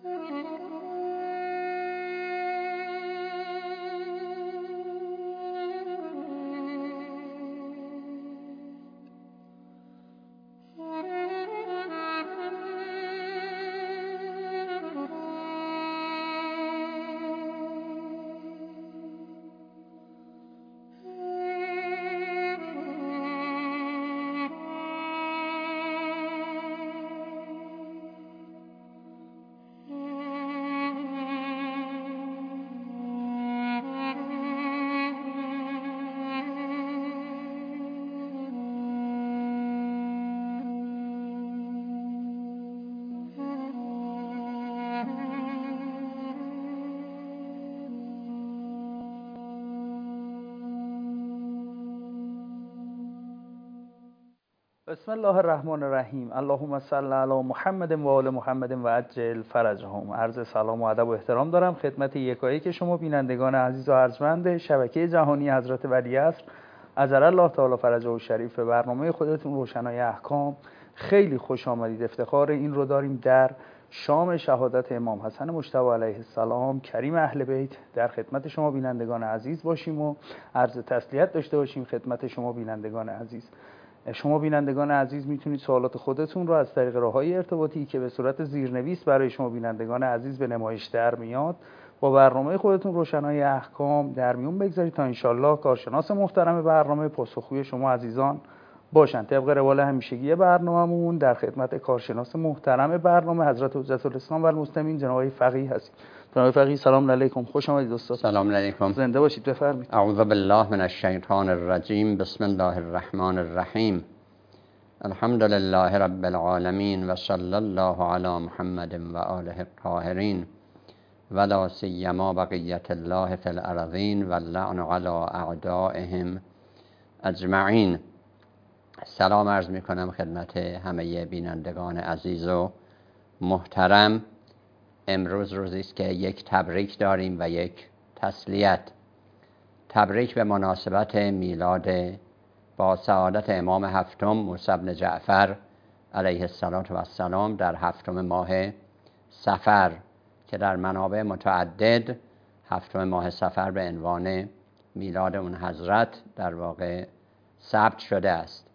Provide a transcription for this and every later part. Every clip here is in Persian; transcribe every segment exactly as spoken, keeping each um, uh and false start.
بسم الله الرحمن الرحیم. اللهم صل علی محمد و آل محمد و عجل فرجهم. عرض سلام و ادب و احترام دارم خدمت یکایک شما بینندگان عزیز و ارجمند شبکه جهانی حضرت ولیعصر عجل الله تعالی فرجه و شریف. برنامه خودتون روشنای احکام. خیلی خوش آمدید. افتخار این رو داریم در شام شهادت امام حسن مجتبی علیه السلام کریم اهل بیت در خدمت شما بینندگان عزیز باشیم و عرض تسلیت داشته باشیم خدمت شما بینندگان عزیز. شما بینندگان عزیز میتونید سوالات خودتون رو از طریق راههای ارتباطی که به صورت زیرنویس برای شما بینندگان عزیز به نمایش در میاد با برنامه خودتون روشنای احکام در میون بگذارید تا انشالله کارشناس محترم برنامه پاسخگوی شما عزیزان باشن. طبق روال همیشگی برنامه‌مون در خدمت کارشناس محترم برنامه حضرت حجت الاسلام و المسلمین جناب فقیه هستیم. جناب فقیه سلام علیکم، خوش آمدید استاد. سلام علیکم، زنده باشید. بفرمایید. اعوذ بالله من الشیطان الرجیم. بسم الله الرحمن الرحیم. الحمد لله رب العالمین و صلی الله علی محمد و آله الطاهرین و لا سیما بقیت الله فی الارضین و اللعن علی اعدائهم اجمعین. سلام عرض می کنم خدمت همه بینندگان عزیز و محترم. امروز روزی است که یک تبریک داریم و یک تسلیت. تبریک به مناسبت میلاد با سعادت امام هفتم موسی بن جعفر علیه السلام در هفتم ماه صفر که در منابع متعدد هفتم ماه صفر به عنوان میلاد اون حضرت در واقع ثبت شده است.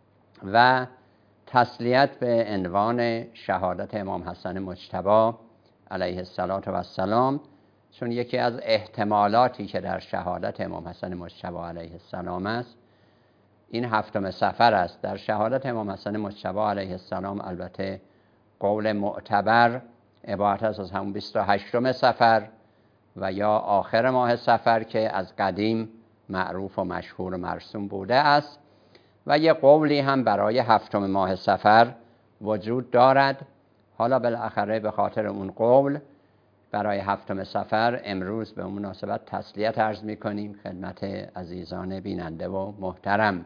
و تسلیت به عنوان شهادت امام حسن مجتبی علیه السلام، چون یکی از احتمالاتی که در شهادت امام حسن مجتبی علیه السلام است این هفتم صفر است. در شهادت امام حسن مجتبی علیه السلام البته قول معتبر عبارت است از همون بیست و هشتم صفر و یا آخر ماه صفر که از قدیم معروف و مشهور و مرسوم بوده است، و یه قولی هم برای هفتم ماه صفر وجود دارد. حالا بالاخره به خاطر اون قول برای هفتم صفر امروز به مناسبت تسلیت عرض می کنیم خدمت عزیزان بیننده و محترم.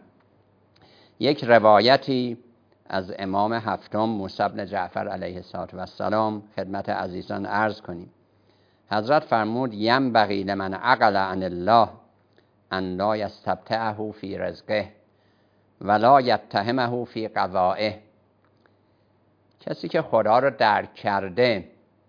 یک روایتی از امام هفتم موسی بن جعفر علیه السلام خدمت عزیزان عرض کنیم. حضرت فرمود ینبغی لمن عقل عن الله ان لا یستبطئه فی رزقه ولا یتهمه فی قضائه. کسی که خدا رو درک کرده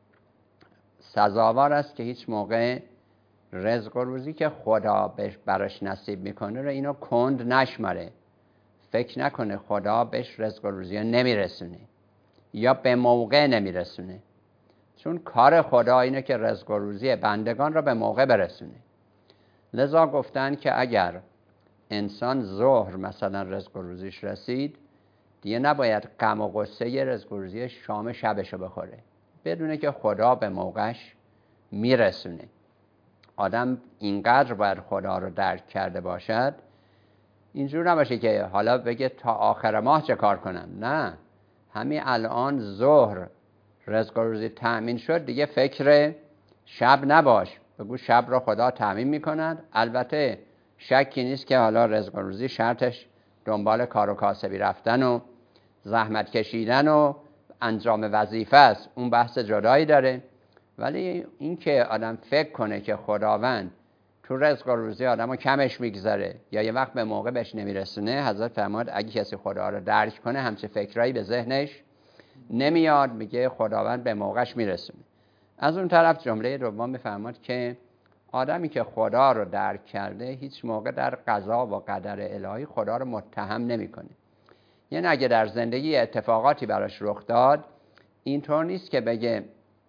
سزاوار است که هیچ موقع رزق و روزی که خدا براش نصیب میکنه رو اینو کند نشماره. فکر نکنه خدا بهش رزق و روزی رو نمیرسونه یا به موقع نمیرسونه، چون کار خدا اینه که رزق و روزی بندگان رو به موقع برسونه. لذا گفتن که اگر انسان ظهر مثلا رزق و روزیش رسید دیگه نباید غم و غصه رزق و روزی شام شبشو بخوره، بدونه که خدا به موقعش میرسونه. آدم اینقدر باید خدا رو درک کرده باشد، اینجور نباشه که حالا بگه تا آخر ماه چه کار کنم. نه، همین الان ظهر رزق و روزی تأمین شد دیگه فکر شب نباش، بگو شب رو خدا تأمین میکند. البته شکی نیست که حالا رزق و روزی شرطش دنبال کار و کاسبی رفتن و زحمت کشیدن و انجام وظیفه است، اون بحث جدایی داره. ولی این که آدم فکر کنه که خداوند تو رزق و روزی آدمو کمش میگذاره یا یه وقت به موقع بهش نمیرسونه، حضرت فرمود اگه کسی خدا رو درک کنه همچه فکرایی به ذهنش نمیاد، میگه خداوند به موقعش میرسونه. از اون طرف جمله دوم می‌فرماد که آدمی که خدا رو درک کرده هیچ موقع در قضا و قدر الهی خدا رو متهم نمی‌کنه. یعنی اگه در زندگی اتفاقاتی براش رخ داد، اینطور نیست که بگه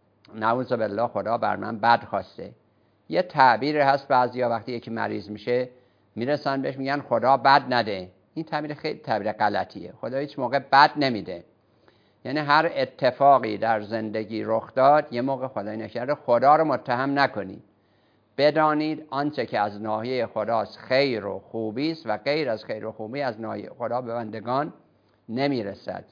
نعوذ بالله خدا بر من بد خواسته. یه تعبیر هست بعضیا وقتی یکی مریض میشه میرسن بهش میگن خدا بد نده. این تعبیر خیلی تعبیر غلطیه. خدا هیچ موقع بد نمیده. یعنی هر اتفاقی در زندگی رخ داد، یه موقع خدای نکرده خدا رو متهم نکنید. بدانید آنچه که از ناحیه خداست خیر و خوبی است و غیر از خیر و خوبی از ناحیه خدا به بندگان نمیرسد.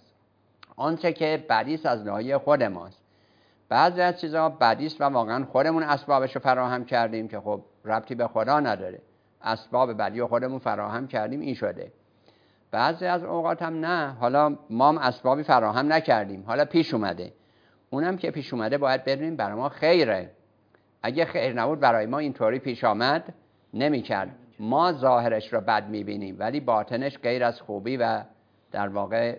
آنچه که بدی است از ناحیه خود ماست. بعضی از چیزها بدی است و واقعا خودمون اسبابش رو فراهم کردیم که خب ربطی به خدا نداره. اسباب بدی رو خودمون فراهم کردیم، این شده. بعضی از اوقات هم نه، حالا ما هم اسبابی فراهم نکردیم، حالا پیش اومده. اونم که پیش اومده باید بدونیم برای ما خیره. اگه خیر نبود برای ما اینطوری پیش آمد نمی‌کرد. ما ظاهرش رو بد می‌بینیم ولی باطنش غیر از خوبی و در واقع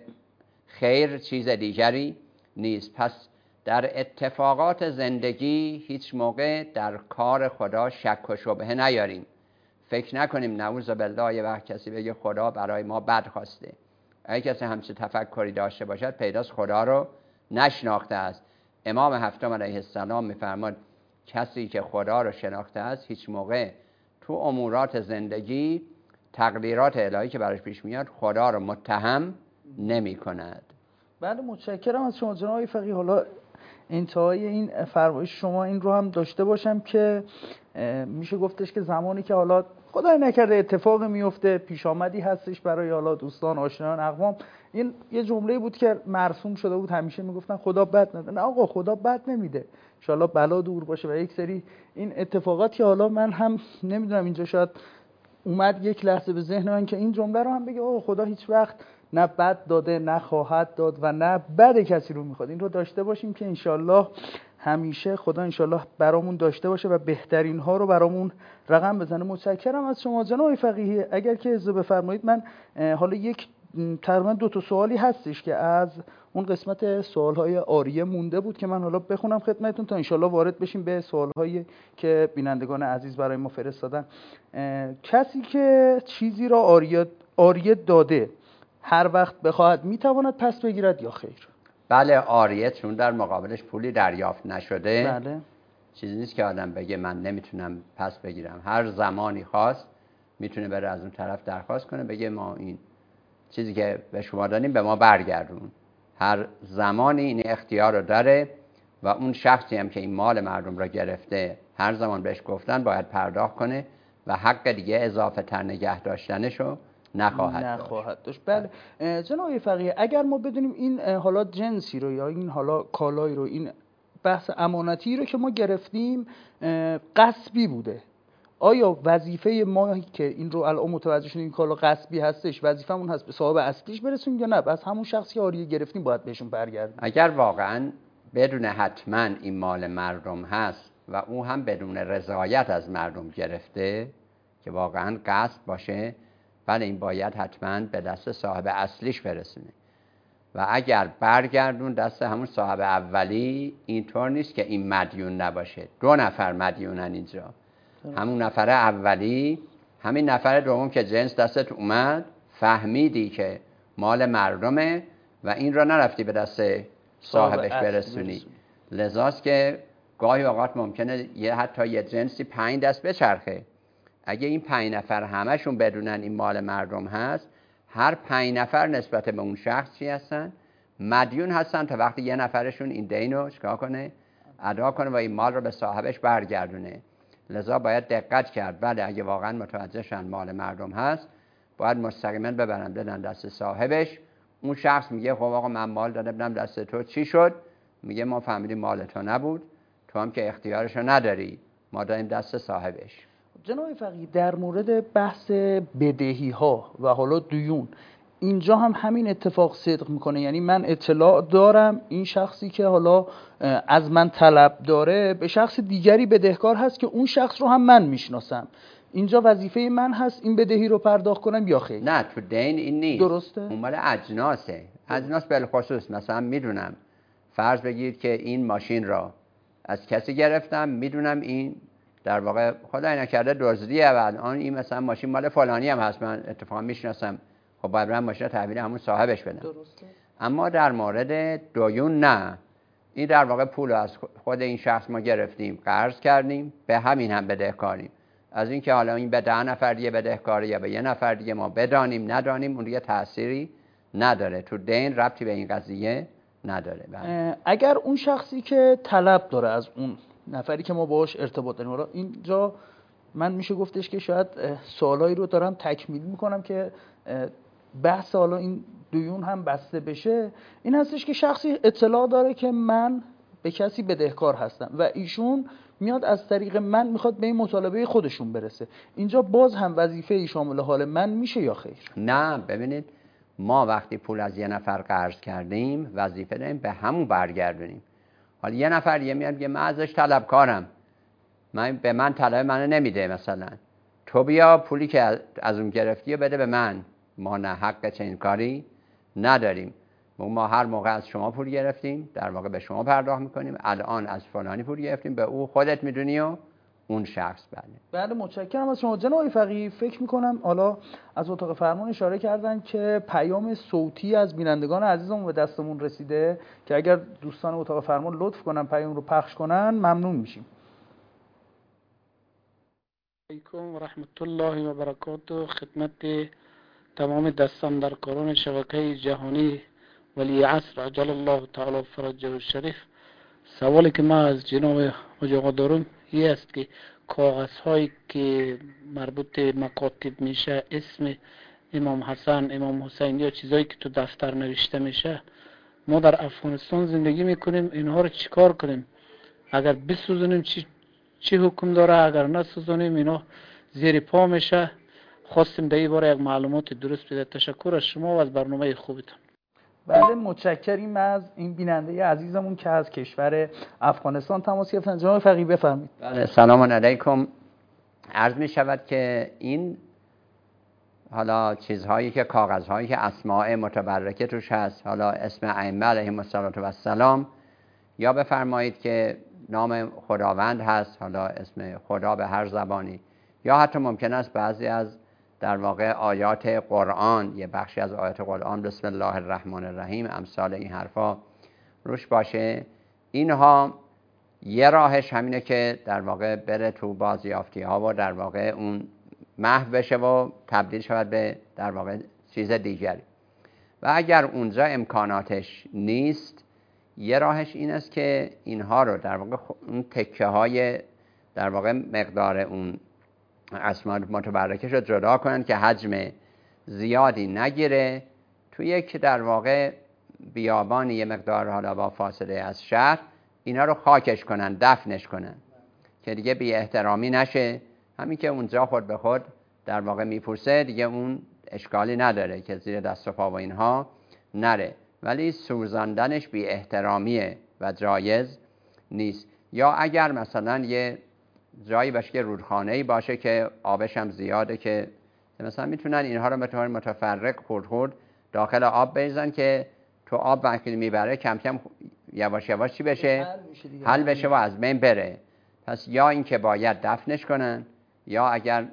خیر چیز دیگری نیست. پس در اتفاقات زندگی هیچ موقع در کار خدا شک و شبهه نیاریم. فکر نکنیم نعوذ بالله یه وقت کسی بگه خدا برای ما بد خواسته. اگه کسی همچین تفکری داشته باشد پیداست خدا رو نشناخته است. امام هفتم علیه السلام می‌فرماد کسی که خدا رو شناخته است هیچ موقع تو امورات زندگی تقدیرات الهی که براش پیش میاد خدا رو متهم نمی کند. بله متشکرم از شما جناب آقای فقیه. حالا انتهای این فرمایش شما این رو هم داشته باشم که میشه گفتش که زمانی که حالا خدای نکرده اتفاق میفته، پیش آمدی هستش برای حالا دوستان آشنایان اقوام، این یه جمله بود که مرسوم شده بود، همیشه میگفتن خدا بد نده. نه آقا، خدا بد نمیده، ان شاءالله بلا دور باشه. و یک سری این اتفاقات که حالا من هم نمیدونم اینجا شاید اومد یک لحظه به ذهن من که این جمله رو هم بگه آقا خدا هیچ وقت نه بد داده نه خواهد داد و نه بد کسی رو میخواد. این رو داشته باشیم که انشالله همیشه خدا انشالله برامون داشته باشه و بهترین ها رو برامون رقم بزنه. متشکرم از شما جناب فقیه. اگر که اجازه بفرمایید من حالا یک تقریبا دو تا سوالی هستش که از اون قسمت سوالهای آریه مونده بود که من حالا بخونم خدمتتون تا انشالله وارد بشیم به سوالهایی که بینندگان عزیز برای ما فرستادن. کسی که چیزی را آریه آریه داده هر وقت بخواهد میتواند پس بگیرد یا خیر؟ بله، آریه چون در مقابلش پولی دریافت نشده، بله، چیزی نیست که آدم بگه من نمیتونم پس بگیرم. هر زمانی خواست میتونه بره از اون طرف درخواست کنه بگه ما این چیزی که به شما دادیم به ما برگردون. هر زمانی این اختیار رو داره و اون شخصی هم که این مال مردم را گرفته هر زمان بهش گفتن باید پرداخت کنه و حق دیگه اضافه تر نگه داشتنشو نخواهد, نخواهد داشت. بله جناب فقیه، اگر ما بدونیم این حالا جنسی رو یا این حالا کالایی رو، این بحث امانتی رو که ما گرفتیم غصبی بوده، آیا وظیفه ما که این رو الان متوجه شدیم کالا غصبی هستش وظیفمون هست به صاحب اصلیش برسونیم یا نه بس همون شخصی که آریه گرفتیم باید بهشون برگردیم؟ اگر واقعا بدون حتما این مال مردم هست و او هم بدون رضایت از مردم گرفته که واقعا غصب باشه، بله این باید حتما به دست صاحب اصلیش برسونه. و اگر برگردون دست همون صاحب اولی، اینطور نیست که این مدیون نباشه. دو نفر مدیونن اینجا، همون نفر اولی، همین نفر دوم که جنس دستت اومد فهمیدی که مال مردمه و این را نرفتی به دست صاحبش برسونی. لذاست که گاهی اوقات ممکنه یه حتی یه جنسی پنج دست بچرخه. اگه این پنج نفر همشون بدونن این مال مردم هست، هر پنج نفر نسبت به اون شخص چی هستن؟ مدیون هستن تا وقتی یه نفرشون این دینو چیکار کنه؟ ادا کنه و این مال رو به صاحبش برگردونه. لذا باید دقت کرد. بله اگه واقعا متوجه شن مال مردم هست باید مستقیما ببرن بدن دست صاحبش. اون شخص میگه خب آقا من مال داده بودم دست تو، چی شد؟ میگه ما فهمیدیم مال تو نبود، تو هم که اختیارشو نداری، ما دادیم دست صاحبش. جناب فقیه در مورد بحث بدهی ها و حالا دیون، اینجا هم همین اتفاق صدق میکنه؟ یعنی من اطلاع دارم این شخصی که حالا از من طلب داره به شخص دیگری بدهکار هست که اون شخص رو هم من میشناسم، اینجا وظیفه من هست این بدهی رو پرداخت کنم یا خیر؟ نه، تو دین این نیست. درسته؟ اون مال اجناسه. اجناس بالخصوص مثلا میدونم فرض بگیرید که این ماشین را از کسی گرفتم، میدونم این در واقع خدای نکرده دزدیه و الان این مثلا ماشین مال فلانی هم هست، من اتفاقا میشناسم، خب باید برم ماشین تحویل همون صاحبش بدم. درسته. اما در مورد دویون نه، این در واقع پول از خود این شخص ما گرفتیم، قرض کردیم، به همین هم بدهکاریم. از اینکه حالا این به ده نفر دیگه بدهکاری یا به یه نفر دیگه ما بدانیم ندانیم، اون دیگه تأثیری نداره، تو دین ربطی به این قضیه نداره. اگر اون شخصی که طلب داره از اون نفری که ما باهاش ارتباط داریم، حالا اینجا من میشه گفتش که شاید سوالایی رو دارم تکمیل میکنم که بحث حالا این دیون هم بسته بشه، این هستش که شخصی اطلاع داره که من به کسی بدهکار هستم و ایشون میاد از طریق من میخواد به این مطالبه خودشون برسه، اینجا باز هم وظیفه شامل حال من میشه یا خیر؟ نه، ببینید ما وقتی پول از یه نفر قرض کردیم وظیفه داریم به همون برگردونیم. حالا یه نفر یه میاد میگه من ازش طلبکارم، من به من طلب منو نمیده، مثلا تو بیا پولی که از اون گرفتی بده به من. ما نه حق چنین کاری نداریم. ما هر موقع از شما پول گرفتیم در واقع به شما پرداخت میکنیم، الان از فلانی پول گرفتیم به او خودت میدونی و اون شخص. بله بله متشکرم از شما جناب فقیه. فکر میکنم حالا از اتاق فرمان اشاره کردن که پیام صوتی از بینندگان عزیزمون به دستمون رسیده که اگر دوستان اتاق فرمان لطف کنن پیام رو پخش کنن ممنون میشیم. علیکم و رحمت الله و برکاته. خدمت تمام دستاندرکاران شبکه جهانی ولی عصر عجل الله تعالی فرجه الشریف، سوالی که ما از جناب حاج آقا دارم این است که کاغذ هایی که مربوط به مکاتب میشه، اسم امام حسن، امام حسین یا چیزایی که تو دفتر نوشته میشه، ما در افغانستان زندگی میکنیم، اینها رو چیکار کنیم؟ اگر بسوزونیم چی چی حکم داره؟ اگر نسوزونیم اینا زیر پا میشه. خواستیم در این باره یک معلومات درست بده. تشکر از شما و از برنامه خوبتون. بله متشکریم از این بیننده عزیزمون که از کشور افغانستان تماس گرفتن. جناب فقیه بفرمایید. بله سلام علیکم. عرض می شود که این حالا چیزهایی که کاغذهایی که اسماء متبرکه توش هست، حالا اسم ائمه علیهم السلام یا بفرمایید که نام خداوند هست، حالا اسم خدا به هر زبانی، یا حتی ممکن است بعضی از در واقع آیات قرآن، یه بخشی از آیات قرآن بسم الله الرحمن الرحیم، امثال این حرفا روش باشه. اینها یه راهش همینه که در واقع بره تو بازیافتی ها و در واقع اون محو بشه و تبدیل شود به در واقع چیز دیگری. و اگر اونجا امکاناتش نیست، یه راهش این است که اینها رو در واقع اون تکه های در واقع مقدار اون اسماء متبرکش رو جدا کنن که حجم زیادی نگیره، توی یک در واقع بیابانی یه مقدار حالا با فاصله از شهر اینا رو خاکش کنن، دفنش کنن که دیگه بی احترامی نشه. همین که اونجا خود به خود در واقع میپوسه دیگه اون اشکالی نداره که زیر دست و پا و اینها نره، ولی سوزاندنش بی احترامیه و جایز نیست. یا اگر مثلا یه جایی باشه که رودخانه‌ای باشه که آبش هم زیاده که مثلا میتونن اینها رو به طور متفرق خورد خورد داخل آب بریزن که تو آب وقتی میبره کم کم یواش یواش چی بشه؟ حل بشه و از بین بره. پس یا این که باید دفنش کنن، یا اگر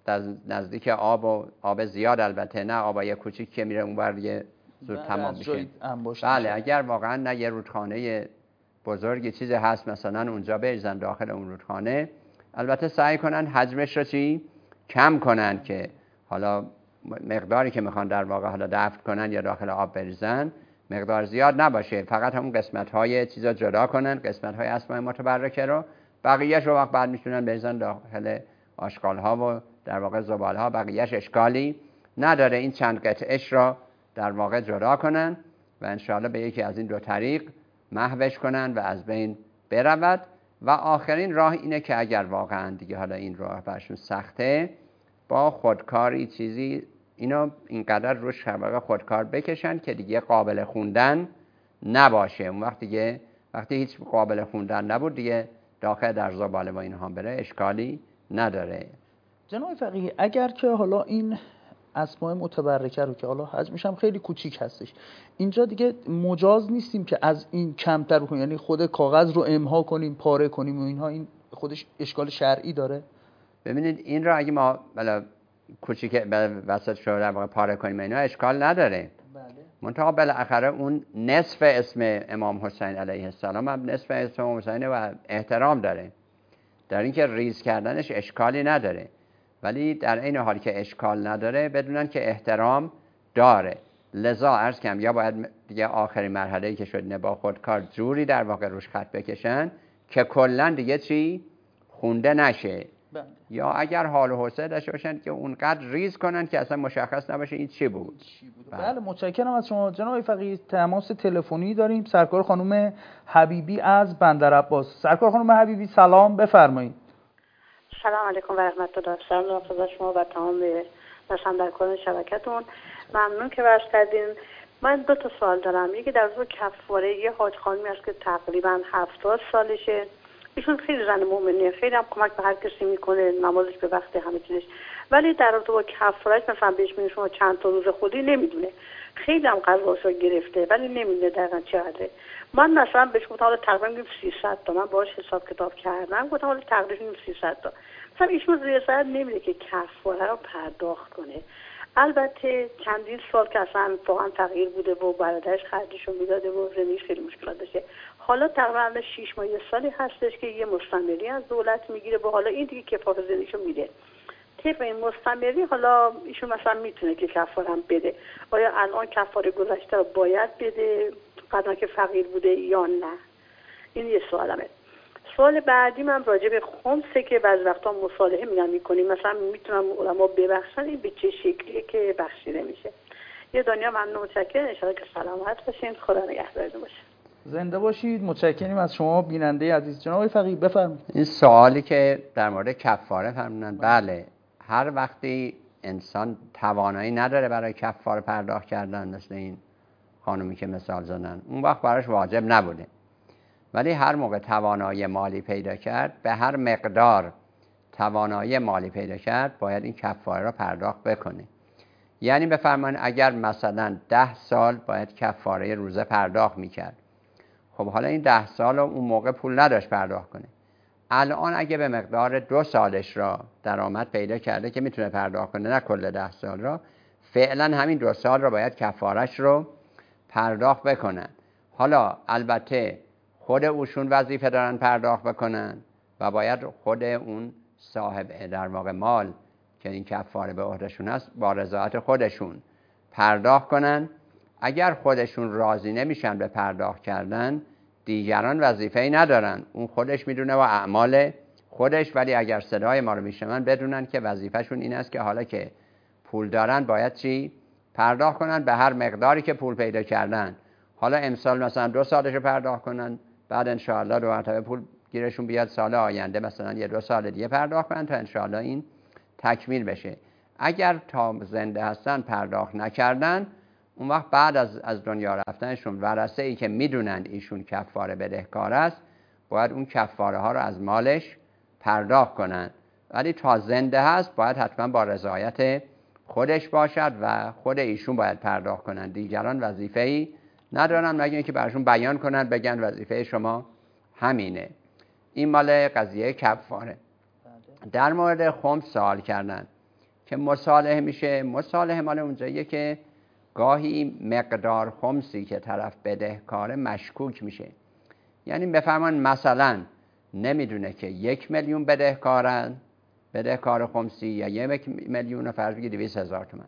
نزدیک آب و آب زیاد، البته نه آبای کوچیک که میره اونور دیگه زود تمام میشه. بله اگر واقعا نه یه رودخانه بزرگی چیزی هست مثلا اونجا بریزن داخل اون رودخانه، البته سعی کنن حجمش رو چی کم کنن که حالا مقداری که میخوان در واقع حالا دفن کنن یا داخل آب بریزن مقدار زیاد نباشه، فقط همون قسمت های چیزا جدا کنن، قسمت های اسماء متبرکه رو، بقیه‌اش رو وقت بعد میتونن بریزن داخل آشغال ها و در واقع زبال ها، بقیه‌اش اشکالی نداره. این چند قطعش رو در واقع جدا کنن و انشاءالله به یکی از این دو طریق محوش کنن و از بین برود. و آخرین راه اینه که اگر واقعا دیگه حالا این راه برشون سخته، با خودکاری چیزی اینو اینقدر روش واقعا خودکار بکشن که دیگه قابل خوندن نباشه. اون وقت دیگه وقتی هیچ قابل خوندن نبود دیگه داخل در زباله و اینها بره اشکالی نداره. جناب فقیه اگر که حالا این اسماء متبرکه رو که حالا حجمش هم خیلی کوچیک هستش، اینجا دیگه مجاز نیستیم که از این کمتر بکنیم، یعنی خود کاغذ رو امها کنیم، پاره کنیم و اینها، این خودش اشکال شرعی داره؟ ببینید این رو اگه ما بلا کوچیک وسط شو در واقع پاره کنیم اینا اشکال نداره. بله. منتها بالاخره اون نصف اسم امام حسین علیه السلام هم نصف اسم امام حسین و احترام داره، در اینکه ریز کردنش اشکالی نداره، ولی در این حال که اشکال نداره بدونن که احترام داره. لذا عرض کنم یا باید دیگه آخرین مرحله‌ای که شد نه با خودکار جوری در واقع روش خط بکشن که کلا دیگه چی خونده نشه، بله. یا اگر حال و حوصله داشته باشن که اونقدر ریز کنن که اصلا مشخص نباشه این چی بود. بله, بله متشکرم از شما جناب فقیه. تماس تلفنی داریم، سرکار خانم حبیبی از بندرعباس. سرکار خانم حبیبی سلام، بفرمایید. سلام علیکم و رحمت الله. سلام خدمت شما و تمام نشاندرکاران شبکتون. ممنون که برش کردین. من دو تا سوال دارم. یکی در مورد کفاره. یه حاج خانمی هست که تقریبا هفتاد سالشه، ایشون خیلی زن مؤمنه، خیلی هم کمک به هر کسی میکنه، نمازش به وقت، همه چیزش، ولی در رابطه با کفارهش مثلا بهش میگه شما چند تا روز خودی نمیدونه، خیلی هم قضاشو گرفته ولی نمیدونه دقیقاً چقدره. من مثلا بهش گفتم حالا تقریبا میگم سیصد تا، من باهاش حساب کتاب کردم، گفتم حالا تقریبا میگم سیصد تا، مثلا ایشون ریاست نمیده که کفاره رو پرداخت کنه. البته چندین سال که اصلا واقعا تغییر بوده و برادرش خرجشو میداده و زندگیش خیلی مشکلات داشته. حالا تقریبا شش ماه یه سالی هستش که یه مستمری از دولت میگیره و حالا این دیگه کفاره زندگیشو میده. طبق این مستمری حالا ایشون مثلا میتونه که کفاره هم بده. آیا الان کفاره گذشته رو باید بده قبلا که فقیر بوده یا نه؟ این یه سوالمه. سوال بعدی من راجع به خمسه که بعضی وقتا مصالحه میگن میکنیم، مثلا میتونم علما ببخشن، این به چه شکلیه که بخشیده میشه؟ یه دنیا ممنون، متشکرم، ان شاءالله که سلامت باشین، خدا نگهدارتون باشه. زنده باشید، متشکریم از شما بیننده عزیز. جناب فقیه بفرمایید. این سوالی که در مورد کفاره فرمودن، بله هر وقتی انسان توانایی نداره برای کفاره پرداخت کردن، مثل این خانومی که مثال زدن، اون وقت براش واجب نبوده، ولی هر موقع توانایی مالی پیدا کرد، به هر مقدار توانایی مالی پیدا کرد باید این کفاره را پرداخت بکنه. یعنی بفرمایید اگر مثلا ده سال باید کفاره روزه پرداخت میکرد، خب حالا این ده سال اون موقع پول نداشت پرداخت کنه، الان اگه به مقدار دو سالش را درآمد پیدا کرده که میتونه پرداخت کنه، نه کل ده سال را، فعلا همین دو سال را باید کفارش رو پرداخت بکنن. حالا البته خود اوشون وظیفه دارن پرداخت بکنن و باید خود اون صاحب در واقع مال که این کفاره به عهدهشون هست با رضایت خودشون پرداخت کنن. اگر خودشون راضی نمیشن به پرداخت کردن، دیگران وظیفه‌ای ندارن، اون خودش میدونه و اعمال خودش، ولی اگر صدای ما رو میشنون بدونن که وظیفهشون این است که حالا که پول دارن باید چی؟ پرداخت کنن به هر مقداری که پول پیدا کردن. حالا امسال مثلا دو سالش رو پرداخت کنن، بعد انشاءالله دو مرتبه پول گیرشون بیاد، سال آینده مثلا یه دو سال دیگه پرداخت کنن تا انشاءالله این تکمیل بشه. اگر تا زنده هستن پرداخت نکردن، اون وقت بعد از از دنیا رفتنشون ورثه ای که میدونن ایشون کفاره بدهکار است باید اون کفاره ها رو از مالش پرداخت کنن، ولی تا زنده هست باید حتما با رضایت خودش باشد و خود ایشون باید پرداخت کنن، دیگران وظیفه ای ندارن مگر اینکه براشون بیان کنن بگن وظیفه شما همینه. این مال قضیه کفاره. در مورد خمس سوال کردن که مصالحه میشه. مصالحه مال اونجاییه که گاهی مقدار خمسی که طرف بدهکاره مشکوک میشه، یعنی بفرمان مثلا نمیدونه که یک میلیون بدهکارن، بدهکار خمسی، یا یک میلیون و فرض بگید دویست هزار تومان،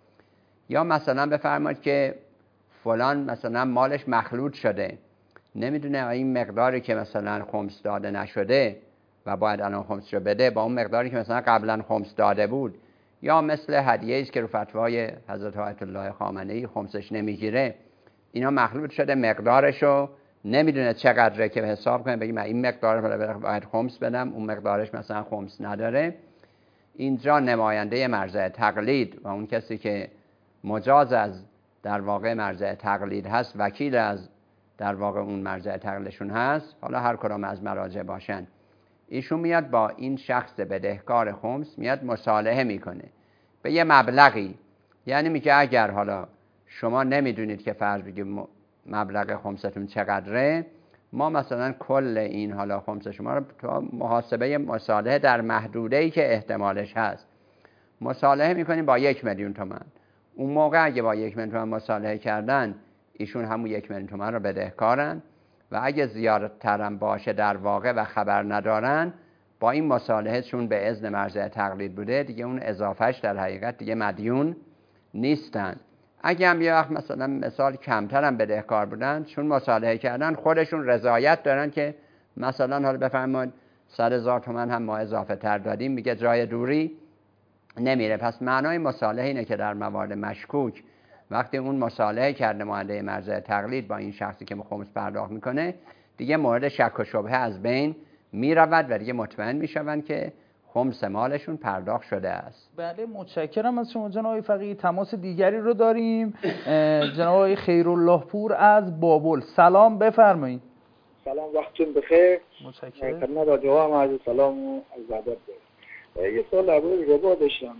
یا مثلا بفرمایید که فلان مثلا مالش مخلوط شده، نمیدونه این مقداری که مثلا خمس داده نشده و باید الان خمس رو بده با اون مقداری که مثلا قبلا خمس داده بود، یا مثل هدیه‌ای است که رو فتوای حضرت آیت الله خامنه‌ای خمسش نمیگیره، اینا مخلوط شده مقدارشو نمیدونه چقدره که حساب کنه بگیم این مقدار باید خمس بدم، اون مقدارش مثلا خمس نداره. اینجا نماینده مرجع تقلید و اون کسی که مجاز از در واقع مرجع تقلید هست، وکیل از در واقع اون مرجع تقلیدشون هست، حالا هر کدام از مراجع باشن، ایشون میاد با این شخص بدهکار خمس میاد مصالحه میکنه به یه مبلغی یعنی میگه اگر حالا شما نمیدونید که فرض بگیم مبلغ خمستون چقدره، ما مثلا کل این حالا خمس شما رو تو محاسبه مصالحه در محدوده‌ای که احتمالش هست مصالحه میکنیم با یک میلیون تومان. اون موقع اگه با یک میلیون تومان مصالحه کردن، ایشون همون یک میلیون تومان رو بدهکارن و اگه زیادتر هم باشه در واقع و خبر ندارن، با این مصالحه چون به اذن مرجع تقلید بوده دیگه اون اضافهش در حقیقت دیگه مدیون نیستن. اگه هم یه وقت مثلا مثال کمتر هم بدهکار بودن، چون مصالحه کردن خودشون رضایت دارن که مثلا حالا بفرمایید صد هزار تومان هم ما اضافه تر دادیم، میگه جای دوری نمیره. پس معنای مصالحه اینه که در موارد مشکوک وقتی اون مصالحه کرده معده مرجع تقلید با این شخصی که خمس پرداخت میکنه، دیگه مورد شک و شبهه از بین میرود و دیگه مطمئن میشوند که خمس مالشون پرداخت شده است. بله متشکرم از شما جناب فقیه. تماس دیگری رو داریم، جناب خیرالله پور از بابل. سلام بفرمایید. سلام، وقتتون بخیر. متشکرم. خدمت رادیو هم عرض سلام و از ادب دارم. یه سوال درباره ربا داشتم.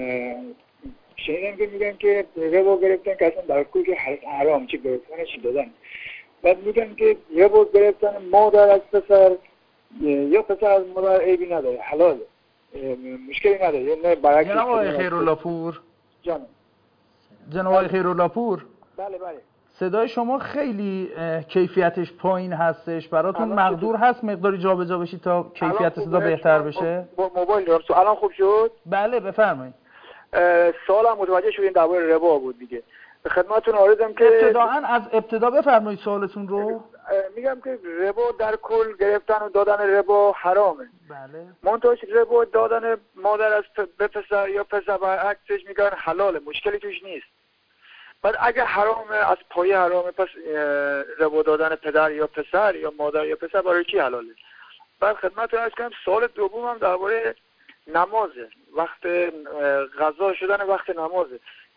شنیدم که میگن که ربا گرفتن که اصلا در کل حرام، چی گرفتن چی دادن. بعد میگن که ربا گرفتن مادر از پسر یا پسر از مادر عیبی نداره، حلاله، مشکلی نداره. یعنی برعکس جناب آقای خیرالله پور. جانم. جناب آقای خیرالله پور. بله بله. صدای شما خیلی کیفیتش پایین هستش، براتون مقدور هست مقداری جابجا بشید تا کیفیت صدا بهتر بشه؟ با موبایل دارم. الان خوب شد؟ بله بفرمایید. سوالم متوجه شدین درباره ربا بود دیگه. به خدمتتون عرضم که ابتداءً از ابتدا بفرمایید سوالتون رو. میگم که ربا در کل گرفتن و دادن ربا حرامه. بله. منتهاش ربا دادن مادر از به پسر یا پسر برعکسش میگن حلاله، مشکلی توش نیست. بعد اگه حرامه، از پایه حرامه، پس ربا دادن پدر یا پسر یا مادر یا پسر برای کی حلاله؟ بعد خدمتتون عرض کنم سوال دومم درباره نمازه. وقت غذا شدن وقت نمازه.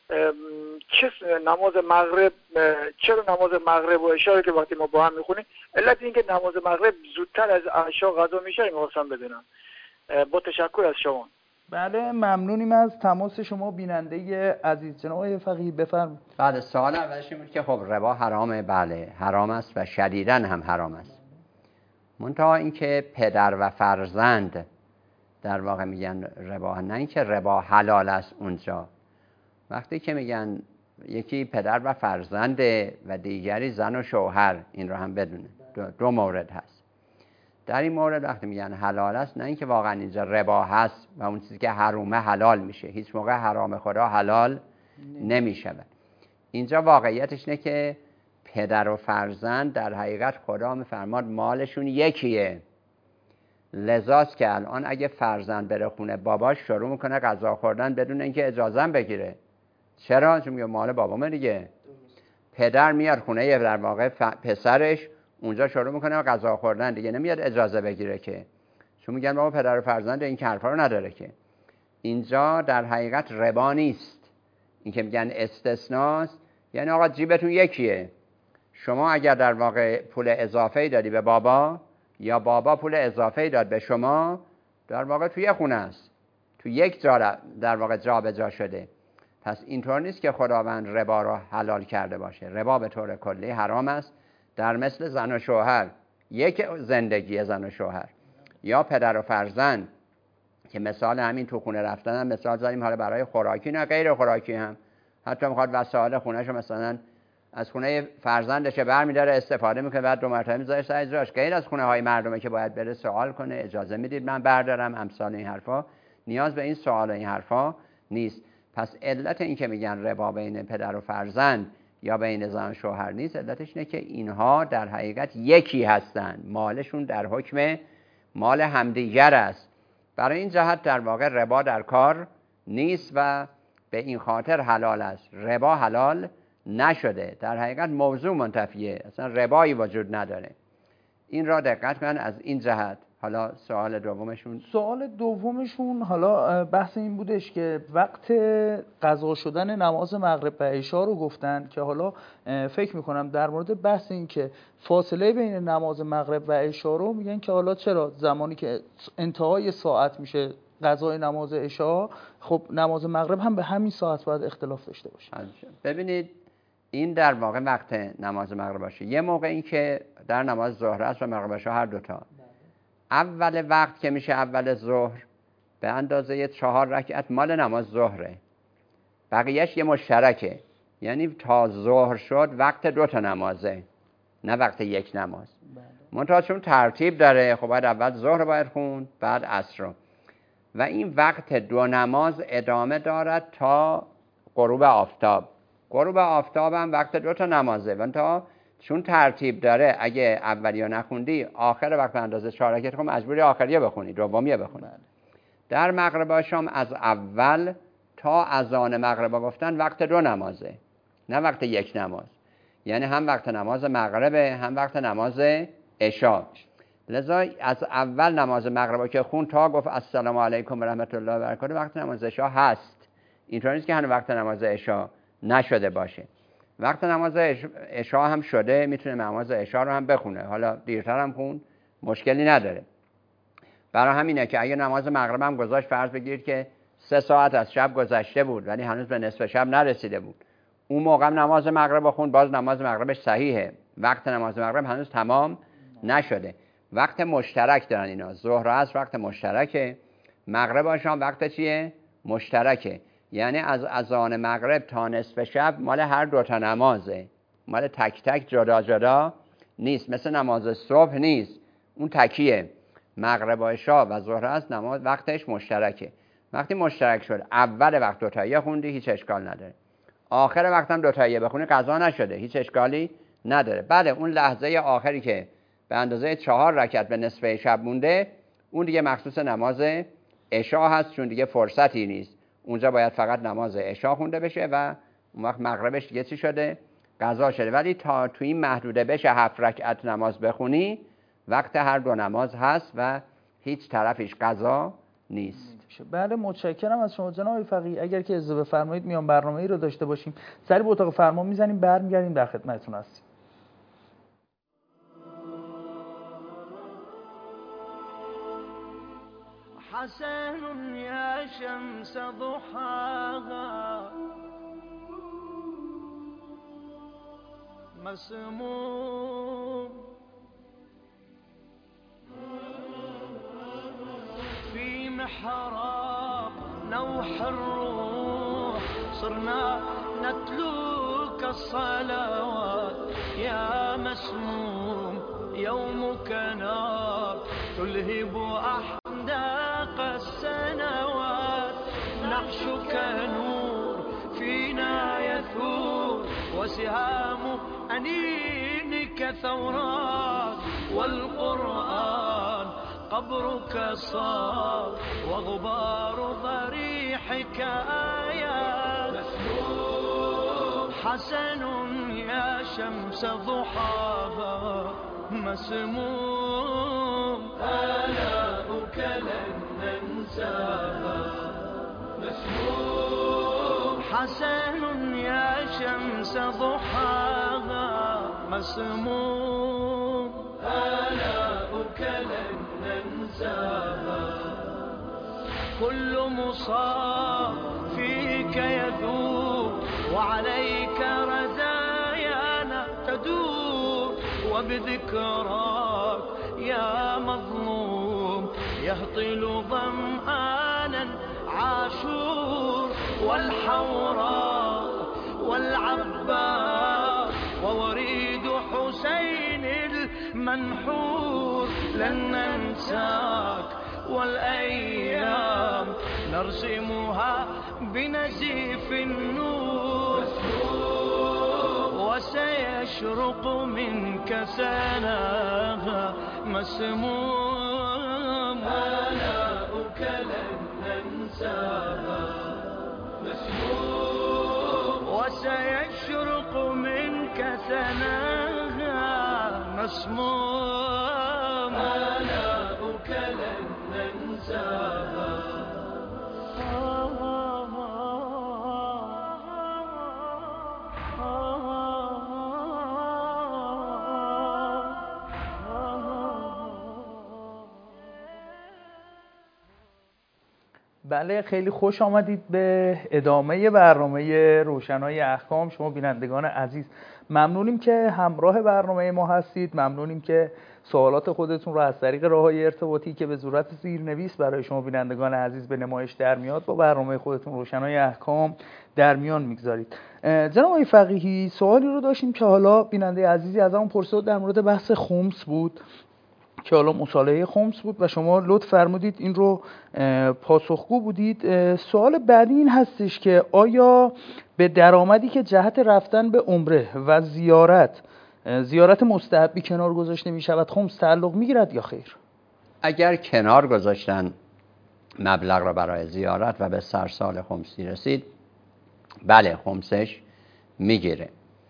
چه نماز مغرب، چرا نماز مغرب و عشا که وقتی ما با هم میخونیم، علت این که نماز مغرب زودتر از عشا غذا میشه میخواستم بدونم. با تشکر از شما. بله ممنونیم از تماس شما بیننده عزیز. جناب آقای فقیه بفرمایید. بعد سوال اولش این بود که خب ربا حرامه. بله حرام است و شدیداً هم حرام است. منتها اینکه پدر و فرزند در واقع میگن ربا، نه اینکه ربا حلال است. اونجا وقتی که میگن یکی پدر و فرزنده و دیگری زن و شوهر، این رو هم بدونه دو, دو مورد هست. در این مورد وقتی میگن حلال است، نه اینکه واقعا اینجا ربا هست و اون چیزی که حرومه حلال میشه. هیچ موقع حرام خدا حلال نمیشه. اینجا واقعیتش نه که پدر و فرزند در حقیقت خدا میفرماد مالشون یکیه. لذاست که الان اگه فرزند بره خونه باباش شروع میکنه غذا خوردن بدون اینکه اجازه بگیره. چرا؟ چون میگه مال بابامه دیگه. پدر میاد خونه در واقع پسرش، اونجا شروع میکنه غذا خوردن دیگه، نمیاد اجازه بگیره که، چون میگن بابا پدر و فرزند این حرفا رو نداره که. اینجا در حقیقت ربا نیست. این که میگن استثناست، یعنی آقا جیبتون یکیه. شما اگر در واقع پول اضافه دادی به بابا یا بابا پول اضافه داد به شما، در واقع توی خونه است، تو یک جا در واقع جا به جا شده. پس اینطور نیست که خداوند ربا را حلال کرده باشه. ربا به طور کلی حرام است، در مثل زن و شوهر، یک زندگی زن و شوهر یا پدر و فرزند که مثال همین تو خونه رفتن هم مثال زدیم، حالا برای خوراکی نه غیر خوراکی هم، حتی میخواد وسایل خونه‌شو مثلا از خونه فرزندش برمی‌داره استفاده میکنه، بعد دو مرتبه میذاره سر جاش. غیر از خونه های مردمه که باید بره سوال کنه اجازه میدید من بردارم، امثال این حرفا. نیاز به این سوال این حرفا نیست. پس علت این که میگن ربا بین پدر و فرزند یا بین زن و شوهر نیست، علتش اینه که اینها در حقیقت یکی هستند، مالشون در حکم مال همدیگر است. برای این جهت در واقع ربا در کار نیست و به این خاطر حلال است. ربا حلال نشده، در حقیقت موضوع منتفیه، اصلا ربایی وجود نداره. این را دقت کن از این جهت. حالا سوال دومشون سوال دومشون حالا بحث این بودش که وقت قضا شدن نماز مغرب و عشا رو گفتن که حالا فکر میکنم در مورد بحث این که فاصله بین نماز مغرب و عشا رو میگن که حالا چرا زمانی که انتهای ساعت میشه قضای نماز عشا، خب نماز مغرب هم به همین ساعت باید اختلاف داشته باشه. ببینید این در واقع وقت نماز مغرب باشه. یه موقع این که در نماز ظهر است و مغرب باشه، هر دوتا. اول وقت که میشه اول ظهر به اندازه چهار رکعت مال نماز ظهره، بقیهش یه مشترکه، یعنی تا ظهر شد وقت دو تا نمازه، نه وقت یک نماز. منتها چون ترتیب داره، خب باید اول ظهر باید خوند، بعد عصر. و این وقت دو نماز ادامه دارد تا غروب آفتاب. غروب آفتاب هم وقت دو تا نمازه، منتها چون ترتیب داره، اگه اولیو نخوندی آخر وقت اندازه چهار رکعت، خب مجبوری آخریه بخونی، دومیه بخونی. در مغرب و شام از اول تا اذان مغرب گفتن وقت دو نمازه، نه وقت یک نماز. یعنی هم وقت نماز مغربه، هم وقت نماز عشا. لذا از اول نماز مغرب که خون تا گفت السلام علیکم و رحمت الله و برکاته، وقت نماز عشا هست. اینطور نیست که هنوز وقت نماز عشا نشده باشه. وقت نماز عشا هم شده، میتونه نماز عشا رو هم بخونه، حالا دیرتر هم خون، مشکلی نداره. برای همینه که اگه نماز مغرب هم گذاشت، فرض بگیرید که سه ساعت از شب گذشته بود ولی هنوز به نصف شب نرسیده بود، اون موقع نماز مغرب خوند، باز نماز مغربش صحیحه، وقت نماز مغرب هنوز تمام نشده. وقت مشترک دارن اینا، ظهر و عصر وقت مشترکه، مغرب و شام وقت چیه؟ مشترکه. یعنی از اذان مغرب تا نصف شب مال هر دو تا نمازه، مال تک تک جدا جدا نیست، مثل نماز صبح نیست، اون تکیه. مغرب و عشا و ظهر است نماز وقتش مشترکه. وقتی مشترک شد، اول وقت دو تاییه خوندی، هیچ اشکال نداره. آخر وقت هم دو تاییه بخونی، قضا نشده، هیچ اشکالی نداره. بله اون لحظه آخری که به اندازه چهار رکعت به نصف شب مونده، اون دیگه مخصوص نماز عشا هست، چون دیگه فرصتی نیست، اونجا باید فقط نماز عشا خونده بشه و اون وقت مغربش دیگه چی شده؟ قضا شده. ولی تا تو این محدوده بشه هفت رکعت نماز بخونی، وقت هر دو نماز هست و هیچ طرفش قضا نیست. بله متشکرم از شما جناب فقیه. اگر که اجازه بفرمایید میام برنامه‌ای رو داشته باشیم، سری به اتاق فرمان میزنیم، برمیگردیم در خدمتتون هستیم. حسن یا شمس ضحاها مسموم في محراب نوح الروح صرنا نتلوك الصلوات يا مسموم يومك نار تلهب أحداق السنوات نعشك نور فينا يثور وسهام أنينك ثورات والقرآن قبرك صار وغبار ضريحك آيات مسموم حسن يا شمس ضحاها مسموم آلاؤك لن ننساها مسموم حسن يا شمس ضحاها مسموم آلاؤك لن ننساها كل مصاب فيك يذوب وعليك رزايانا تدور وبذكراك يا مظلوم يهطل ظمآنا عاشور والحوراء والعباس ووريد حسين المنحور لن ننساك والأيام نرسمها بنزيف النور وسيشرق منك سناها مسموم آلاؤك لن ننساها مسموم وسيشرق منك سناها مسموم آلاؤك لن ننساها بله، خیلی خوش آمدید به ادامه برنامه روشنای احکام. شما بینندگان عزیز ممنونیم که همراه برنامه ما هستید. ممنونیم که سوالات خودتون رو از طریق راههای ارتباطی که به صورت زیرنویس برای شما بینندگان عزیز به نمایش در میاد با برنامه خودتون روشنای احکام در میان میگذارید. جناب آقای فقیهی، سوالی رو داشتیم که حالا بیننده عزیزی از همون پرسید در مورد بحث خمس بود که حالا مصالحه خمس بود و شما لطف فرمودید این رو پاسخگو بودید. سوال بعدی این هستش که آیا به درآمدی که جهت رفتن به عمره و زیارت زیارت مستحبی کنار گذاشته می شود خمس تعلق می گیرد یا خیر؟ اگر کنار گذاشتن مبلغ را برای زیارت و به سرسال خمسی رسید، بله خمسش میگیره.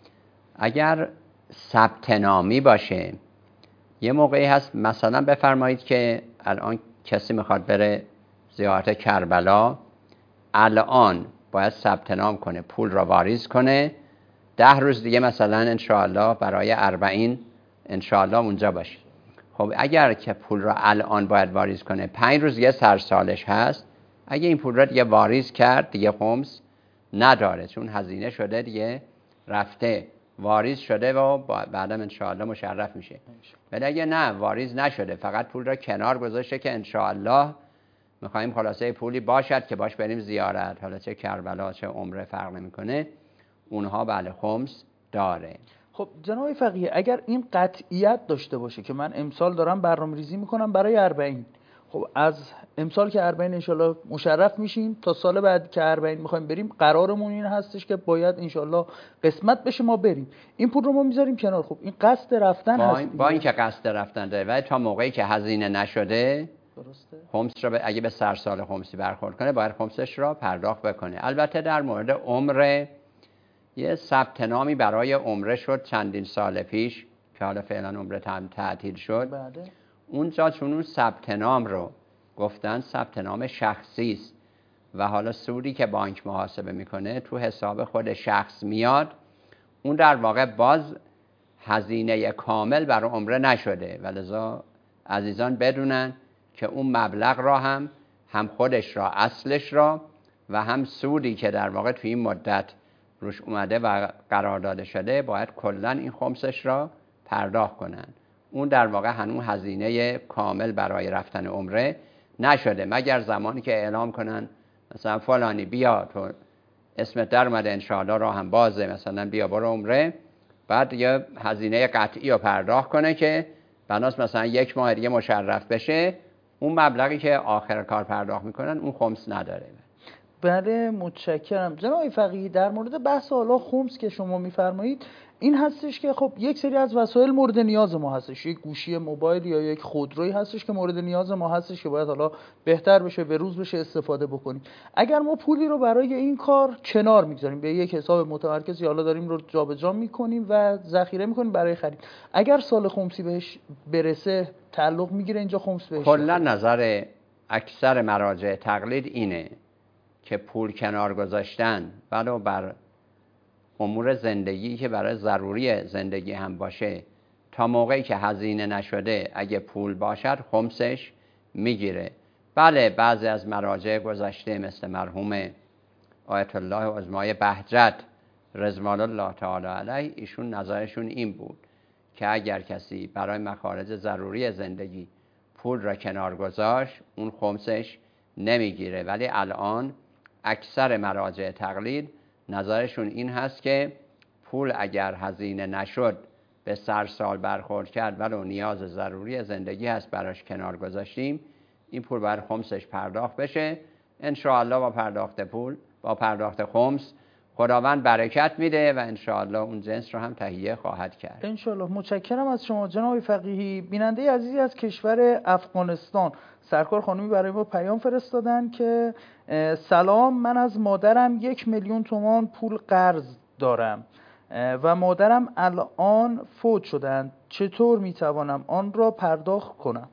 اگر ثبت نامی باشه، یه موقعی هست مثلا بفرمایید که الان کسی میخواد بره زیارت کربلا، الان باید ثبت نام کنه، پول را واریز کنه، ده روز دیگه مثلا انشاءالله برای اربعین انشاءالله اونجا باشه. خب اگر که پول را الان باید واریز کنه، پنج روز دیگه سرسالش هست، اگه این پول را دیگه واریز کرد دیگه خمس نداره، چون هزینه شده دیگه رفته، واریز شده و بعدم انشاءالله مشرف میشه. ولی اگه نه واریز نشده، فقط پول را کنار گذاشته که انشاءالله میخوایم خلاصه پولی باشد که باش بریم زیارت، حالا چه کربلا چه عمره فرق نمیکنه، اونها بله خمس داره. خب جناب فقیه، اگر این قطعیت داشته باشه که من امسال دارم برنامه ریزی میکنم برای اربعین، خب از امسال که اربعین انشالله مشرف میشیم تا سال بعد که اربعین میخوایم بریم، قرارمون این هستش که باید انشالله قسمت بشه ما بریم، این پول رو ما میذاریم کنار. خب این قصد رفتن با هست این با اینکه قصد رفتن داره، ولی تا موقعی که هزینه نشده درسته خمس را ب... اگه به سرسال خمسی برخورد کنه باید خمسش را پرداخت بکنه. البته در مورد عمره یه ثبت نامی برای عمره شد چندین سال پیش که حالا فعلا عمره هم تعطیل شد. بله. اونجا چون اون ثبت نام رو گفتن ثبت نام شخصی است و حالا سودی که بانک محاسبه میکنه تو حساب خود شخص میاد، اون در واقع باز هزینه کامل برای عمره نشده. ولذا عزیزان بدونن که اون مبلغ را هم هم خودش را اصلش را و هم سودی که در واقع توی این مدت روش اومده و قرار داده شده باید کلا این خمسش را پرداخت کنن. اون در واقع هنوز هزینه کامل برای رفتن عمره نشده، مگر زمانی که اعلام کنن مثلا فلانی بیا تو اسمت در اومده انشاءالله راه هم بازه، مثلا بیا برو عمره، بعد یه هزینه قطعی رو پرداخت کنه که بناس مثلا یک ماه دیگه مشرف بشه، اون مبلغی که آخر کار پرداخت میکنن اون خمس نداره. بله متشکرم. جناب فقیهی، در مورد بحث حالا خمس که شما میفرمایید این هستش که خب یک سری از وسایل مورد نیاز ما هستش، یک گوشی موبایل یا یک خودرویی هستش که مورد نیاز ما هستش که باید حالا بهتر بشه به روز بشه استفاده بکنیم. اگر ما پولی رو برای این کار کنار میگذاریم به یک حساب متمرکزی، حالا داریم رو جابجا میکنیم و ذخیره میکنیم برای خرید، اگر سال خمسی بهش برسه تعلق میگیره اینجا خمس بهش؟ کلا نظر اکثر مراجع تقلید اینه که پول کنار گذاشتن ولو بر امور زندگی که برای ضروری زندگی هم باشه، تا موقعی که هزینه نشده اگه پول باشد خمسش میگیره. بله بعضی از مراجع گذشته مثل مرحوم آیت الله عظمای بهجت رضوان الله تعالی علیه، ایشون نظرشون این بود که اگر کسی برای مخارج ضروری زندگی پول را کنار گذاشت اون خمسش نمیگیره. ولی الان اکثر مراجع تقلید نظرشون این هست که پول اگر هزینه نشد به سرسال برخورد کرد ولو نیاز ضروری زندگی هست براش کنار گذاشتیم، این پول باید خمسش پرداخت بشه. انشاءالله با پرداخت پول با پرداخت خمس خداوند برکت میده و انشاءالله اون جنس رو هم تهیه خواهد کرد. انشاءالله. متشکرم از شما جناب فقیهی. بیننده عزیزی از کشور افغانستان، سرکار خانومی برای ما پیام فرستادن که سلام، من از مادرم یک میلیون تومان پول قرض دارم و مادرم الان فوت شدند، چطور میتوانم آن را پرداخت کنم؟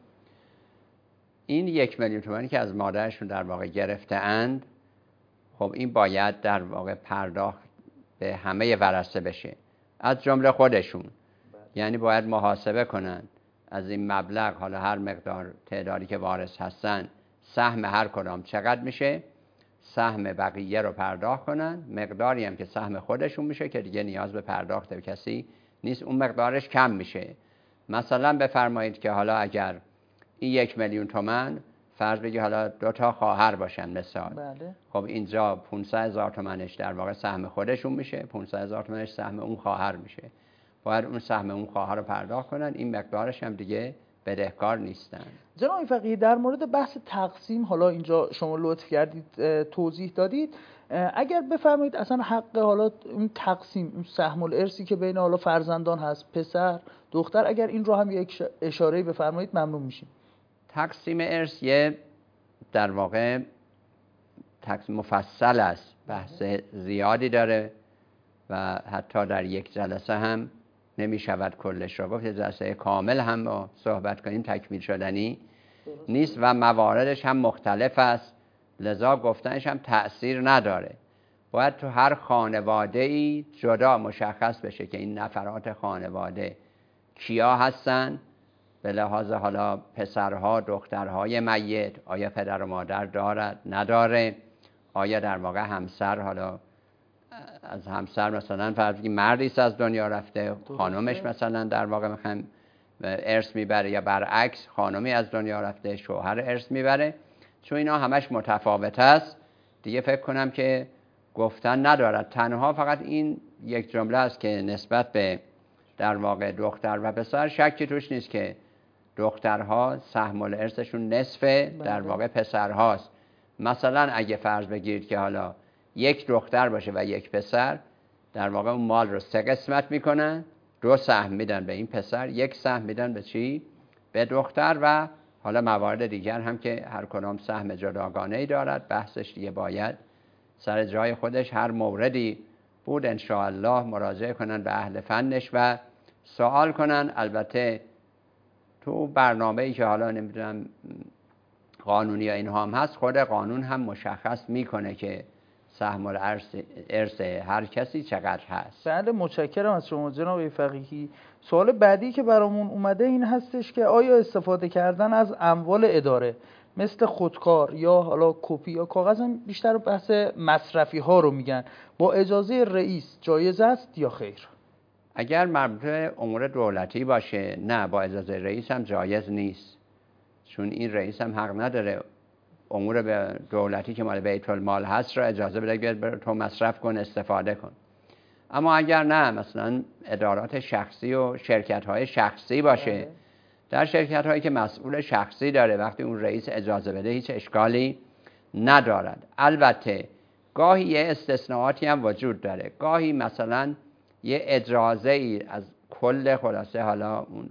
این یک میلیون تومانی که از مادرشون در واقع گرفته اند، خب این باید در واقع پرداخت به همه ورثه بشه از جمله خودشون. یعنی باید محاسبه کنن از این مبلغ، حالا هر مقدار تعدادی که وارث هستن، سهم هر کدام چقدر میشه، سهم بقیه رو پرداخت کنن، مقداری هم که سهم خودشون میشه که دیگه نیاز به پرداخت به کسی نیست، اون مقدارش کم میشه. مثلا بفرمایید که حالا اگر این یک میلیون تومن فرض بگی حالا دو تا خواهر باشن مثال، بله. خب اینجا پانصد هزار تومنش در واقع سهم خودشون میشه، پانصد هزار تومنش سهم اون خواهر میشه، باید اون سهم اون خواهر رو پرداخت کنن، این مقدارش هم دیگه بدهکار نیستن. جناب فقیه در مورد بحث تقسیم حالا اینجا شما لطف کردید توضیح دادید، اگر بفرمایید اصلا حق حالا اون تقسیم اون سهم الارثی که بین حالا فرزندان هست، پسر دختر، اگر این رو هم یک اشاره بفرمایید ممنون میشیم. تقسیم ارث یه در واقع تقسیم مفصل است، بحث زیادی داره و حتی در یک جلسه هم نمی شود کلش را گفت، جلسه کامل هم با صحبت کنیم تکمیل شدنی نیست و مواردش هم مختلف است، لذا گفتنش هم تأثیر نداره. باید تو هر خانواده ای جدا مشخص بشه که این نفرات خانواده کیا هستن، به لحاظ حالا پسرها دخترهای میت، آیا پدر و مادر دارد نداره، آیا در واقع همسر حالا از همسر مثلا فرض کنید مردی است از دنیا رفته، خانمش مثلا در واقع میخوام ارث میبره، یا برعکس خانمی از دنیا رفته شوهر ارث میبره. چون اینا همش متفاوت است دیگه فکر کنم که گفتن ندارد. تنها فقط این یک جمله است که نسبت به در واقع دختر و پسر شکی توش نیست که دخترها سهم الارثشون نصف در واقع پسرهاست. مثلا اگه فرض بگیرید که حالا یک دختر باشه و یک پسر، در واقع اون مال رو سه قسمت میکنن، دو سهم میدن به این پسر، یک سهم میدن به چی؟ به دختر. و حالا موارد دیگر هم که هر کدام سهم جداگانه‌ای دارد، بحثش دیگه باید سر جای خودش هر موردی بود ان شاء الله مراجعه کنن به اهل فنش و سوال کنن. البته تو برنامه‌ای که حالا نمیدونم قانونی یا اینها هم هست، خود قانون هم مشخص میکنه که سهم الارث هر کسی چقدر هست. بله متشکرم از شما جناب فقیهی. سوال بعدی که برامون اومده این هستش که آیا استفاده کردن از اموال اداره مثل خودکار یا حالا کپی یا کاغذ هم بیشتر بحث مصرفی ها رو میگن، با اجازه رئیس جایز است یا خیر؟ اگر مربوط به امور دولتی باشه نه، با اجازه رئیس هم جایز نیست، چون این رئیس هم حق نداره امور به دولتی که مال بیت المال هست را اجازه بده بیاد بر تو مصرف کن استفاده کن. اما اگر نه مثلا ادارات شخصی و شرکت های شخصی باشه، در شرکت هایی که مسئول شخصی داره وقتی اون رئیس اجازه بده هیچ اشکالی ندارد. البته گاهی یه استثناءاتی هم وجود داره، گاهی مثلا یه اجازه ای از کل خلاصه حالا اون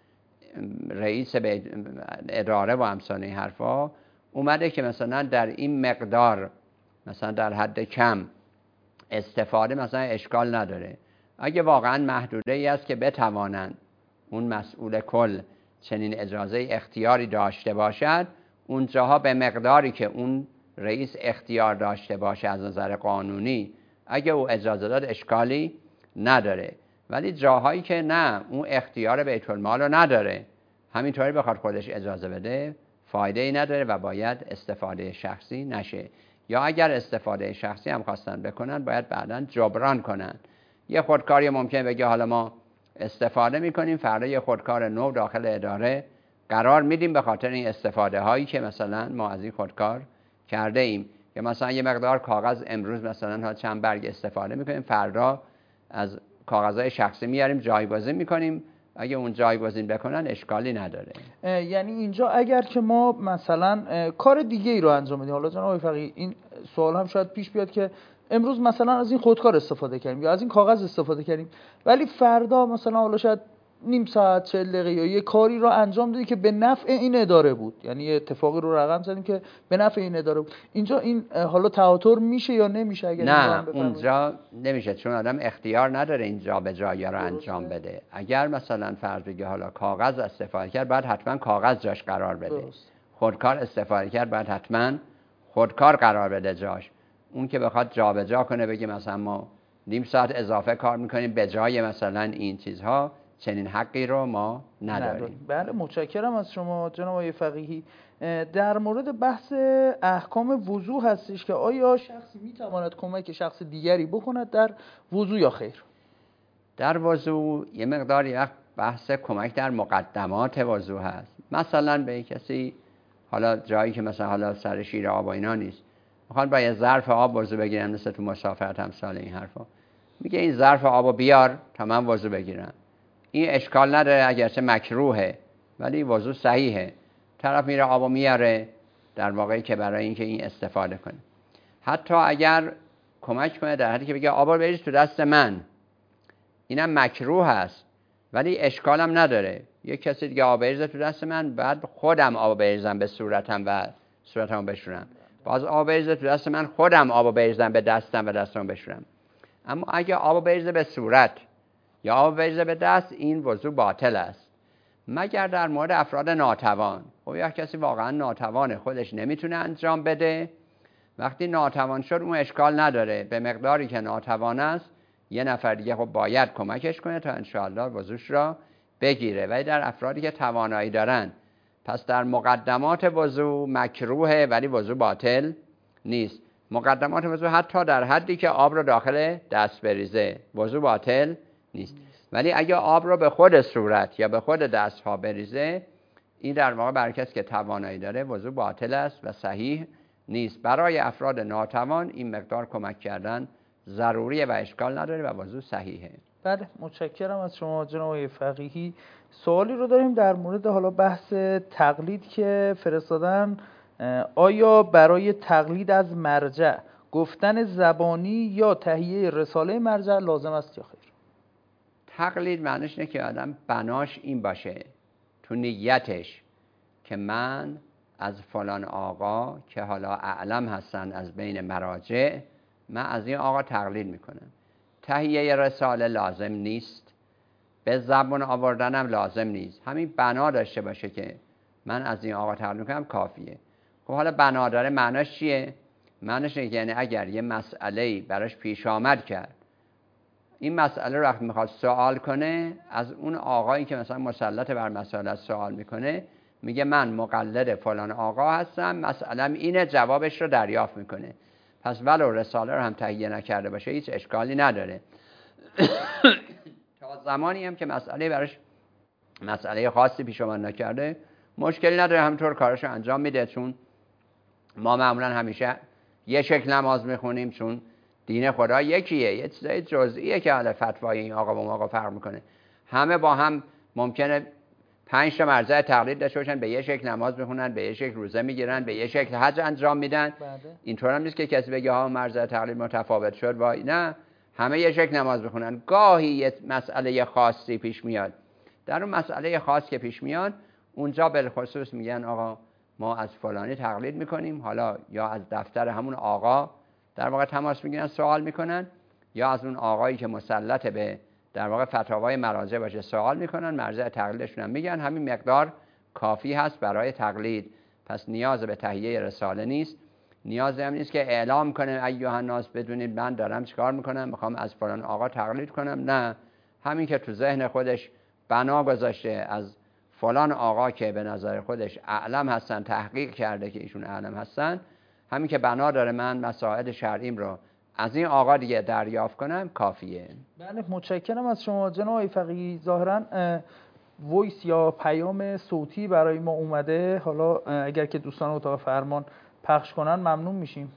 رئیس اداره و امثال این حرفا اومده که مثلا در این مقدار مثلا در حد کم استفاده مثلا اشکال نداره. اگه واقعا محدوده ای است که بتوانند اون مسئول کل چنین اجازه اختیاری داشته باشد، اونجاها به مقداری که اون رئیس اختیار داشته باشه از نظر قانونی اگه او اجازه داد اشکالی نداره. ولی جاهایی که نه اون اختیار بیت المال رو نداره، همینطوری بخواد خودش اجازه بده فایده ای نداره و باید استفاده شخصی نشه. یا اگر استفاده شخصی هم خواستن بکنن باید بعداً جبران کنن. یه خودکاری ممکنه بگه حالا ما استفاده میکنیم، فردا یه خودکار نو داخل اداره قرار میدیم به خاطر این استفاده هایی که مثلا ما از این خودکار کرده ایم. یا مثلا یه مقدار کاغذ امروز مثلا ها چند برگ استفاده میکنیم، فردا از کاغذهای شخصی میاریم جایگزین میکنیم، اگه اون جایگزین بکنن اشکالی نداره. یعنی اینجا اگر که ما مثلا کار دیگه ای رو انجام بدیم، حالا جناب فقیه این سوال هم شاید پیش بیاد که امروز مثلا از این خودکار استفاده کردیم یا از این کاغذ استفاده کردیم، ولی فردا مثلا حالا شاید نیم ساعت چهل دقیقه یا یه کاری رو انجام دادی که به نفع این اداره بود، یعنی یه اتفاقی رو رقم زدیم که به نفع این اداره بود، اینجا این حالا تواتر میشه یا نمیشه؟ اگر نه اونجا نمیشه، چون آدم اختیار نداره اینجا به جایی رو انجام بده. اگر مثلا فرض بگی حالا کاغذ استفاده کرد باید حتما کاغذ جاش قرار بده. درست. خودکار استفاده کرد باید حتما خودکار قرار بده جاش. اون که بخواد جابجا کنه بگه مثلا ما نیم ساعت اضافه کار میکنیم به جای مثلا این چیزها، چنین حقی رو ما نداریم. بله متشکرم از شما جناب آقای فقیهی. در مورد بحث احکام وضو هستش که آیا شخصی میتواند کمک شخص دیگری بکند در وضو یا خیر؟ در وضو یه مقداری وقت بحث کمک در مقدمات وضو هست. مثلا به کسی حالا جایی که مثلا حالا سر شیر آب و اینا نیست، میخوان با یه ظرف آب وضو بگیرن، مثل تو مسافرت همسال این حرفا، میگه این ظرف آبو بیار تا من وضو بگیرم. این اشکال نداره، اگرچه مکروهه ولی وضو صحیحه. طرف میره آبو میاره در واقعی که برای اینکه این استفاده کنه. حتی اگر کمک کنه در حدی که بگه آبو بریز تو دست من، اینم مکروه هست ولی اشکالم نداره. یک کسی دیگه آب بریزه تو دست من، بعد خودم آب بریزم به صورتم و صورتمو بشورم. باز آب بریزه تو دست من، خودم آب بریزم به دستم و دستمو بشورم. اما اگه آب بریزه به صورت یا آب بریزه به دست، این وضو باطل است، مگر در مورد افراد ناتوان. خب یک کسی واقعا ناتوانه، خودش نمیتونه انجام بده، وقتی ناتوان شد اون اشکال نداره، به مقداری که ناتوان است یه نفر دیگه خب باید کمکش کنه تا انشاءالله وضوش را بگیره. ولی در افرادی که توانایی دارن، پس در مقدمات وضو مکروهه ولی وضو باطل نیست. مقدمات وضو حتی در حدی که آب رو داخل دست بریزه وضو باطل نیست. ولی اگه آب رو به خود صورت یا به خود دست ها بریزه، این در واقع برای کسی که توانایی داره وضو باطل است و صحیح نیست. برای افراد ناتوان این مقدار کمک کردن ضروریه و اشکال نداره و وضو صحیحه. بله متشکرم از شما جناب آقای فقیهی. سوالی رو داریم در مورد حالا بحث تقلید که فرستادن. آیا برای تقلید از مرجع گفتن زبانی یا تهیه رساله مرجع لازم است یا خیر؟ تقلید معنیش اینه که آدم بناش این باشه تو نیتش که من از فلان آقا که حالا اعلم هستن از بین مراجع، من از این آقا تقلید میکنم. تهیه رساله لازم نیست، به زبان آوردنم لازم نیست. همین بنا داشته باشه که من از این آقا تقلید میکنم کافیه. خب حالا بنا داره معناش چیه؟ معناش اینه یعنی اگر یه مسئله‌ای براش پیش آمد کرد، این مسئله رو وقتی میخواد سوال کنه، از اون آقایی که مثلا مسلط بر مسئله سوال میکنه میگه من مقلد فلان آقا هستم، مسئله‌م اینه، جوابش رو دریافت میکنه. پس ولو رساله رو هم تهیه نکرده باشه هیچ اشکالی نداره. تا زمانی هم که مسئله براش مسئله خاصی پیش آمد نکرده مشکلی نداره، همونطور کارش رو انجام میده. چون ما معمولا همیشه یه شکل نماز میخونیم، چون دین خدا یکیه، یه چیزای جزئیه که حالا فتوای این آقا با اون آقا فرق میکنه. همه با هم ممکنه پنج تا مرجع تقلید داشته باشن، به یه شکل نماز میخونن، به یه شکل روزه میگیرن، به یه شکل حج انجام میدن. اینطور هم نیست که کسی بگه ها مرجع تقلید متفاوت شد، وای نه، همه یه شکل نماز میخونن. گاهی یه مسئله خاصی پیش میاد، در اون مسئله خاص که پیش میاد اونجا بالخصوص میگن آقا ما از فلانی تقلید میکنیم، حالا یا از دفتر همون آقا در واقع تماس میگیرن سوال میکنن، یا از اون آقایی که مسلط به در واقع فتاوای مراجع باشه سوال میکنن، مرجع تقلیدشون هم میگن. همین مقدار کافی هست برای تقلید. پس نیاز به تهیه رساله نیست، نیاز هم نیست که اعلام کنه ایها الناس بدونید من دارم چیکار میکنم، میخوام از فلان آقا تقلید کنم. نه، همین که تو ذهن خودش بنا گذاشته از فلان آقا که به نظر خودش اعلم هستن، تحقیق کرده که ایشون اعلم هستن، همین که بنا داره من مسائل شرعیم رو از این آقا دیگه دریافت کنم کافیه. بله متشکرم از شما جناب آقای فقیهی. ظاهراً وایس یا پیام صوتی برای ما اومده، حالا اگر که دوستان اتاق فرمان پخش کنن ممنون میشیم.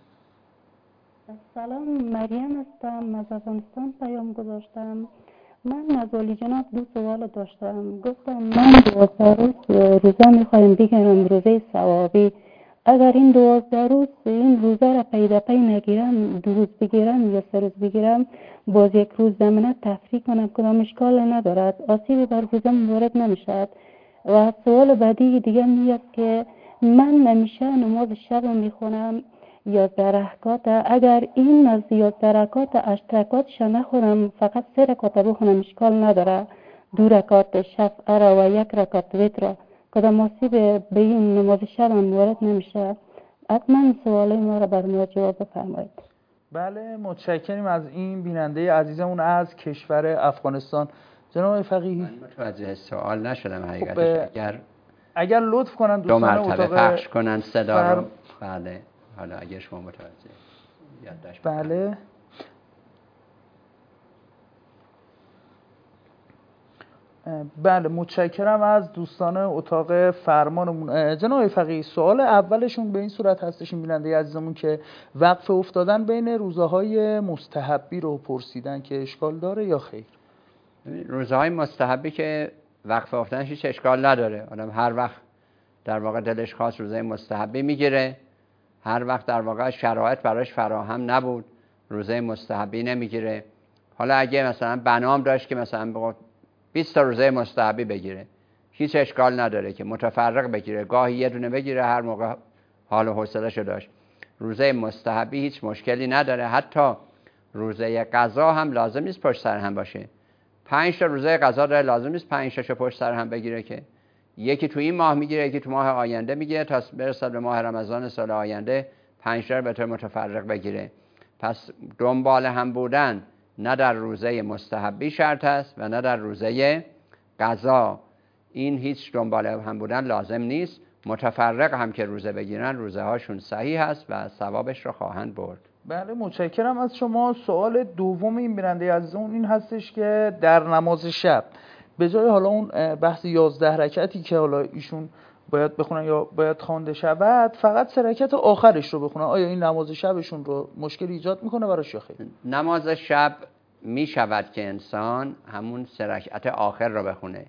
سلام، مریم هستم، از افغانستان پیام گذاشتم. من از والی جناب دو سوال داشتم. گفتم من دوازده روز روزه میخوایم بگیرم، روزه ثوابی. اگر این دوازده روز این روزه را پیدا پی نگیرم، دو روز بگیرم یا سه روز بگیرم، باز یک روز زمینه تفریق کنم، کدام اشکال ندارد، آسیبی بر روزم وارد نمیشد. و سوال بعدی دیگه میاد که من نمیشه نماز شب میخونم یازده رکعات، اگر این از یازده رکعات هشت رکعاتش نخونم، فقط سه رکعات بخونم اشکال نداره، دو رکعات شفع را و یک رکعات وتر، کدام آسیب به این نماز شب هم وارد نمیشه؟ حتما سوال ما را بر ما جواب بفرمایید. بله متشکریم از این بیننده عزیزمون از کشور افغانستان. جناب فقیهی من متوجه سوال نشدم حقیقتش. خب اگر اگر لطف کنن دو دوستان مرتبه اتاق پخش کنن صدا فر... رو. بله حالا اگر شما متوجه یادداشت بله بله متشکرم از دوستان اتاق فرمانمون. جناب فقیهی سوال اولشون به این صورت هستش، این بیننده عزیزمون که وقف افتادن بین روزهای مستحبی رو پرسیدن که اشکال داره یا خیر؟ روزهای مستحبی که وقف افتادنش هیچ اشکال نداره. آدم هر وقت در واقع دلش خواست روزه مستحبی میگیره، هر وقت در واقع شرایط براش فراهم نبود روزه مستحبی نمیگیره. حالا اگه مثلا بنام داشت که مثلا بگو بیست تا روزه مستحبی بگیره، هیچ اشکال نداره که متفرق بگیره، گاهی یه دونه بگیره هر موقع حال و حوصله‌شو داشت. روزه مستحبی هیچ مشکلی نداره. حتی روزه قضا هم لازم نیست پشت سر هم باشه. پنج تا روزه قضا داره، لازم نیست پنج تاشو پشت سر هم بگیره، که یکی تو این ماه میگیره یکی تو ماه آینده میگیره تا برسه به ماه رمضان سال آینده پنج تا رو به طور متفرق بگیره. پس دنبال هم بودن نه در روزه مستحبی شرط است و نه در روزه قضا. این هیچ دنبال هم بودن لازم نیست. متفرق هم که روزه بگیرن روزه هاشون صحیح است و ثوابش رو خواهند برد. بله متشکرم از شما. سوال دوم این بیننده عزیزمون این هستش که در نماز شب به جای حالا اون بحث یازده رکعتی که حالا ایشون باید بخونن یا باید خوانده شود، فقط سه رکعت آخرش رو بخونن، آیا این نماز شبشون رو مشکل ایجاد میکنه براش یا خیر؟ نماز شب می شود که انسان همون سه رکعت آخر رو بخونه.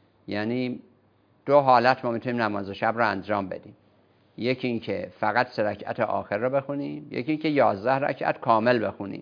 یعنی دو حالت ما میتونیم نماز شب رو انجام بدیم. یکی این که فقط سه رکعت آخر رو بخونیم، یکی این که یازده رکعت کامل بخونیم.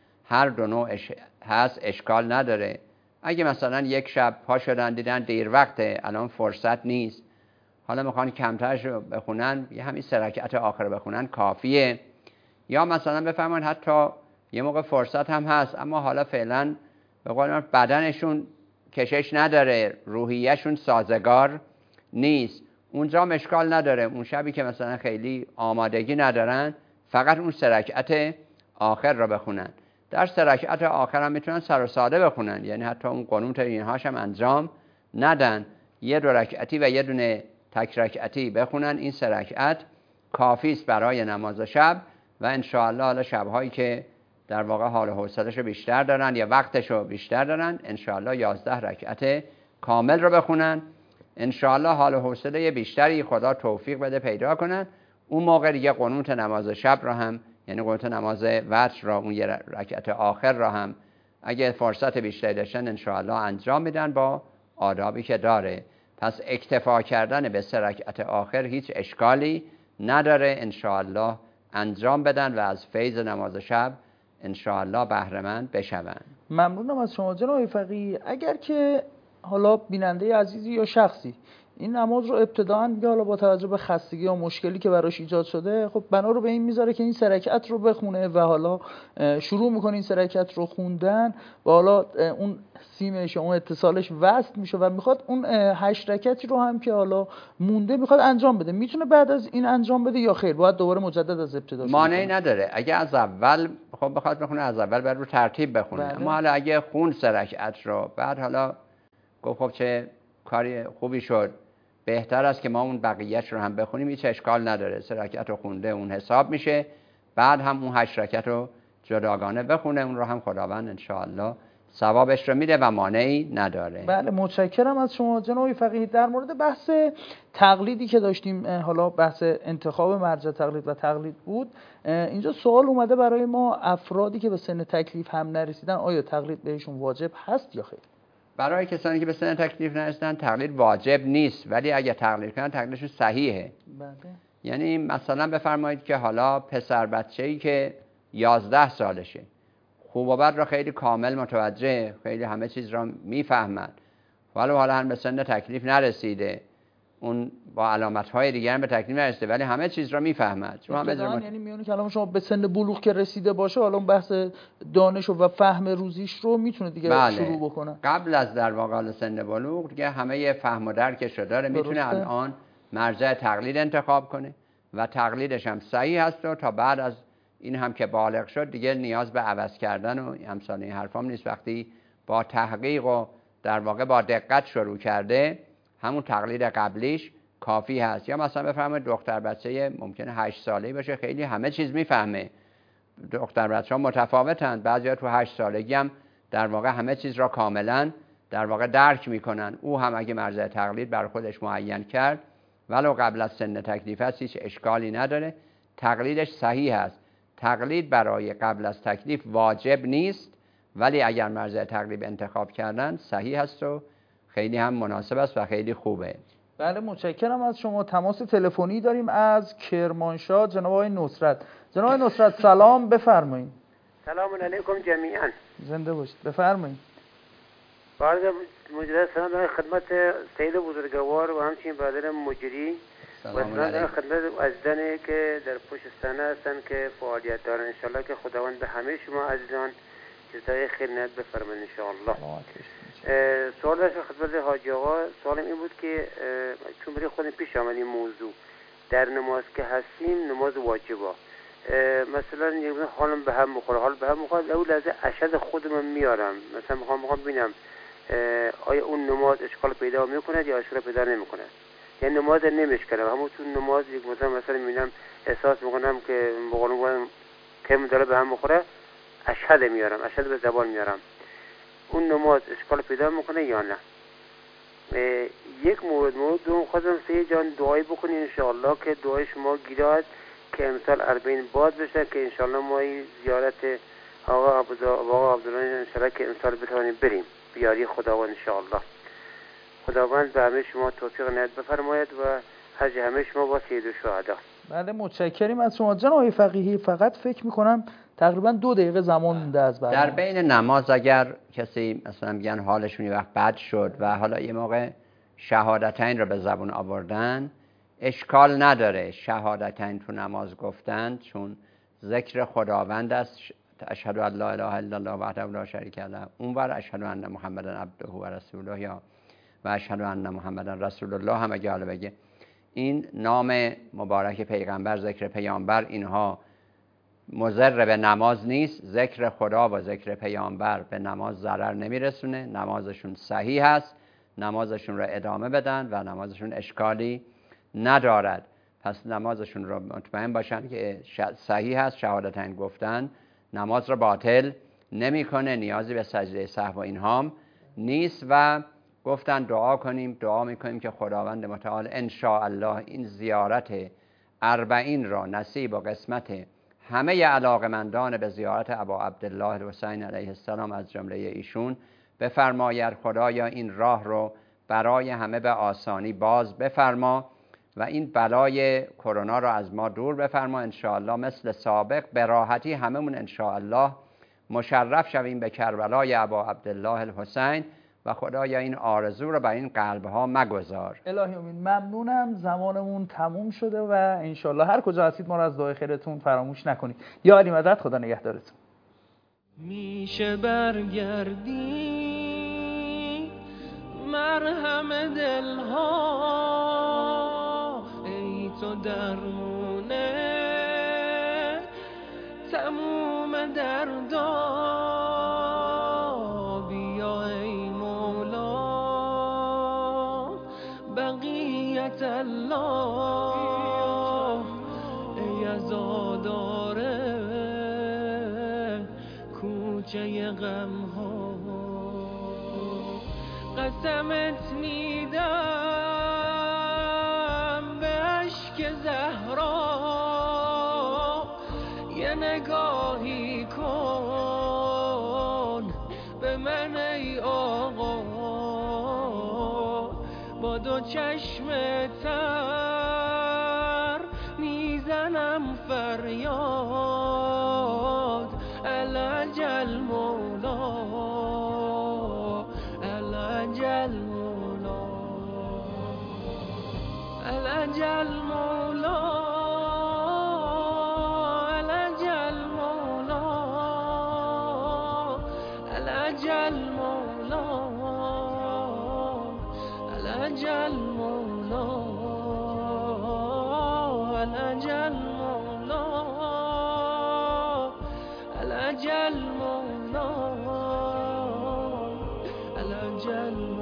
هر دو نوعش هست، اشکال نداره. اگه مثلا یک شب پا شدن دیدن دیر وقته، الان فرصت نیست، حالا میخوان کمترش رو بخونن، یه همین سه رکعت آخر رو بخونن کافیه. یا مثلا بفهمن حتی یه موقع فرصت هم هست اما حالا فعلا به قول من بدنشون کشش نداره، روحیهشون سازگار نیست، اونجا اشکال نداره. اون شبی که مثلا خیلی آمادگی ندارن فقط اون سه رکعت آخر رو بخونن. در سه رکعت آخر هم میتونن سر و ساده بخونن، یعنی حتی اون قنوت اینهاش هم انجام ندن، یه دو رکعتی و یه دونه تک رکعتی بخونن. این سه رکعت کافی است برای نماز شب و انشاءالله حالا شب‌هایی که در واقع حال و حوصله‌شو بیشتر دارن یا وقتشو بیشتر دارن، انشاءالله یازده رکعت کامل رو بخونن. انشاءالله حال و حوصله بیشتری خدا توفیق بده پیدا کنن. اون موقع دیگه قنوت نماز شب رو هم، یعنی قنوت نماز وتر را، اون یه رکعت آخر را هم اگه فرصت بیشتری داشتن انشاءالله انجام میدن با آدابی که داره. پس اکتفا کردن به سه رکعت آخر هیچ اشکالی نداره. انشاءالله انجام بدن و از فیض نماز شب انشاءالله بهره مند بشوند. ممنونم از شما جناب فقیهی. اگر که حالا بیننده عزیزی یا شخصی این نماز رو ابتداً میگه حالا با توجه به خستگی یا مشکلی که براش ایجاد شده، خب بنا رو به این میذاره که این سه رکعت رو بخونه و حالا شروع میکنه این سه رکعت رو خوندن و حالا اون سیمش اون اتصالش وصل میشه و میخواد اون هشت رکعتی رو هم که حالا مونده میخواد انجام بده، میتونه بعد از این انجام بده یا خیر باید دوباره مجدد از ابتدا شروع کنه؟ مانعی نداره. اگه از اول خب بخواد بخونه از اول بعد رو ترتیب بخونه. بله. اما حالا اگه خون سه رکعت رو بعد حالا گفت خب چه کاری خوبی شد، بهتر است که ما اون بقیه‌اش رو هم بخونیم، هیچ اشکال نداره. سه رکعت رو خونده اون حساب میشه، بعد هم اون هشت رکعت رو جداگانه بخونه، اون رو هم خداوند انشاءالله ثوابش رو میده و مانعی نداره. بله متشکرم از شما جناب فقیهی. در مورد بحث تقلیدی که داشتیم، حالا بحث انتخاب مرجع تقلید و تقلید بود، اینجا سوال اومده برای ما، افرادی که به سن تکلیف هم نرسیدن آیا تقلید بهشون واجب هست یا خیر؟ برای کسانی که به سن تکلیف نرسیدن تقلید واجب نیست، ولی اگه تقلید کنن تقلیدشون صحیحه. بله. یعنی مثلا بفرمایید که حالا پسر بچه‌ای که یازده سالشه، خوب و بد را خیلی کامل متوجه، خیلی همه چیز را میفهمد، ولی حالا هم به سن تکلیف نرسیده، اون با علامت‌های دیگر هم به تکلیف نرسیده ولی همه چیز را میفهمد. شما همه مت... یعنی میونه که الان شما به سن بلوغ که رسیده باشه، حالا بحث دانش و فهم روزیش رو میتونه دیگه بله. شروع بکنه. قبل از در واقع سن بلوغ دیگه همه فهم و درکش رو داره، میتونه الان مرجع تقلید انتخاب کنه و تقلیدش هم صحیح هست و تا بعد از این هم که بالغ شد دیگه نیاز به عوض کردن و امثال این حرفام نیست. وقتی با تحقیق و در واقع با دقت شروع کرده، همون تقلید قبلیش کافی هست. یا مثلا بفرمایید دختر بچه ممکنه هشت ساله‌ای باشه، خیلی همه چیز میفهمه. دختر بچه‌ها متفاوتند، بعضیا تو هشت سالگی هم در واقع همه چیز را کاملا در واقع درک میکنن. او هم اگه مرزه تقلید بر خودش معین کرد ولو قبل از سن تکلیف هست، هیچ اشکالی نداره، تقلیدش صحیح است. تقلید برای قبل از تکلیف واجب نیست، ولی اگر مرزه تقلید انتخاب کردن صحیح است و خیلی هم مناسب است و خیلی خوبه. بله متشکرم از شما. تماس تلفنی داریم از کرمانشاه، جناب آقای نصرت. جناب آقای نصرت سلام، بفرمایید. سلام علیکم جمیعا. زنده باشید، بفرمایید. بعد مجلس سلام دارم خدمت سید بزرگوار و همچنین برادر مجری و سلام دارم خدمت عزیزانی که در پشت صحنه هستن که فعالیت دارن. انشالله که خداوند به همه شما عزیزان جزای خیر نهایت بفرمایید انشالله. سوال داشتم خدمت حاجی آقا. سوالم این بود که چون برای خودم پیش آمد این موضوع، در نماز که هستیم نماز واجبا، مثلا یک حالم به هم میخوره، حال به هم میخوره، اول لحظه اشهد خودم میارم، مثلا میخوام میخوام ببینم آیا اون نماز اشکال پیدا میکنه یا اشکال پیدا نمیکنه، یعنی نماز نمیشکنم، همون تو نماز یک مثلا مثلا میبینم احساس میکنم که بقولم کم داره به هم میخوره، اشهد میارم، اشهد به زبان میارم، اون نماز اشکال پیدا میکنه یا نه؟ یک مورد مورد دوم خواستم سید جان دعایی بکنی انشاءالله که دعای شما گیراد که امسال اربعین باز بشه، که انشاءالله ما زیارت آقا آقا عبدالله انشاءالله که امسال بتوانیم بریم بیاری خداوند انشاءالله. خداوند به همه شما توفیق عنایت بفرماید و حج همه شما با سید و شهدا. بله متشکریم از شما جناب فقیهی. فقط فکر میکنم تقریبا دو دقیقه زمان مونده از برنامه. در بین نماز اگر کسی مثلا میگن حالشون یه وقت بد شد و حالا یه موقع شهادتین رو به زبون آوردن، اشکال نداره شهادتین تو نماز گفتن، چون ذکر خداوند است. اشهد ان لا اله الا الله وحده لا شریک له، اونور اشهد ان محمدن عبده و رسوله، یا و اشهد ان محمدن رسول الله هم اگه حالا بگه. این نام مبارک پیغمبر، ذکر پیامبر، اینها مضر به نماز نیست. ذکر خدا و ذکر پیامبر به نماز ضرر نمیرسونه، نمازشون صحیح هست، نمازشون رو ادامه بدن و نمازشون اشکالی ندارد. پس نمازشون رو مطمئن باشن که صحیح هست، شهادتین گفتن نماز رو باطل نمیکنه، نیازی به سجده سهو و اینهام نیست. و گفتن دعا کنیم، دعا میکنیم که خداوند متعال ان شاء الله این زیارت اربعین را نصیب و قسمت همه علاقمندان به زیارت ابا عبدالله الحسین علیه السلام از جمله ایشون بفرماید. خدایا این راه رو برای همه به آسانی باز بفرما و این بلای کرونا رو از ما دور بفرما. انشاءالله مثل سابق به راحتی هممون انشاءالله مشرف شویم به کربلای ابا عبدالله الحسین و خدایا این آرزو رو بر این قلبها مگذار. الهی امین. ممنونم، زمانمون تموم شده و انشالله هر کجا هستید ما رو از دعای خیرتون فراموش نکنید. یا علی مدد، خدا نگهدارتون. میشه برگردی مرهم دلها، ای تو درمونه تموم دردا، بیا ای مولا بقیت الله، ای عزاداره کوچه غم ها، قسمت میدم به اشک زهرا، یه نگاهی کن به من ای آقا، با دو چشم تر میزنم فریاد، العجل مولا العجل مولا العجل مولا العجل مولا العجل مولا العجل مولا العجل مولا العجل مولا العجل جل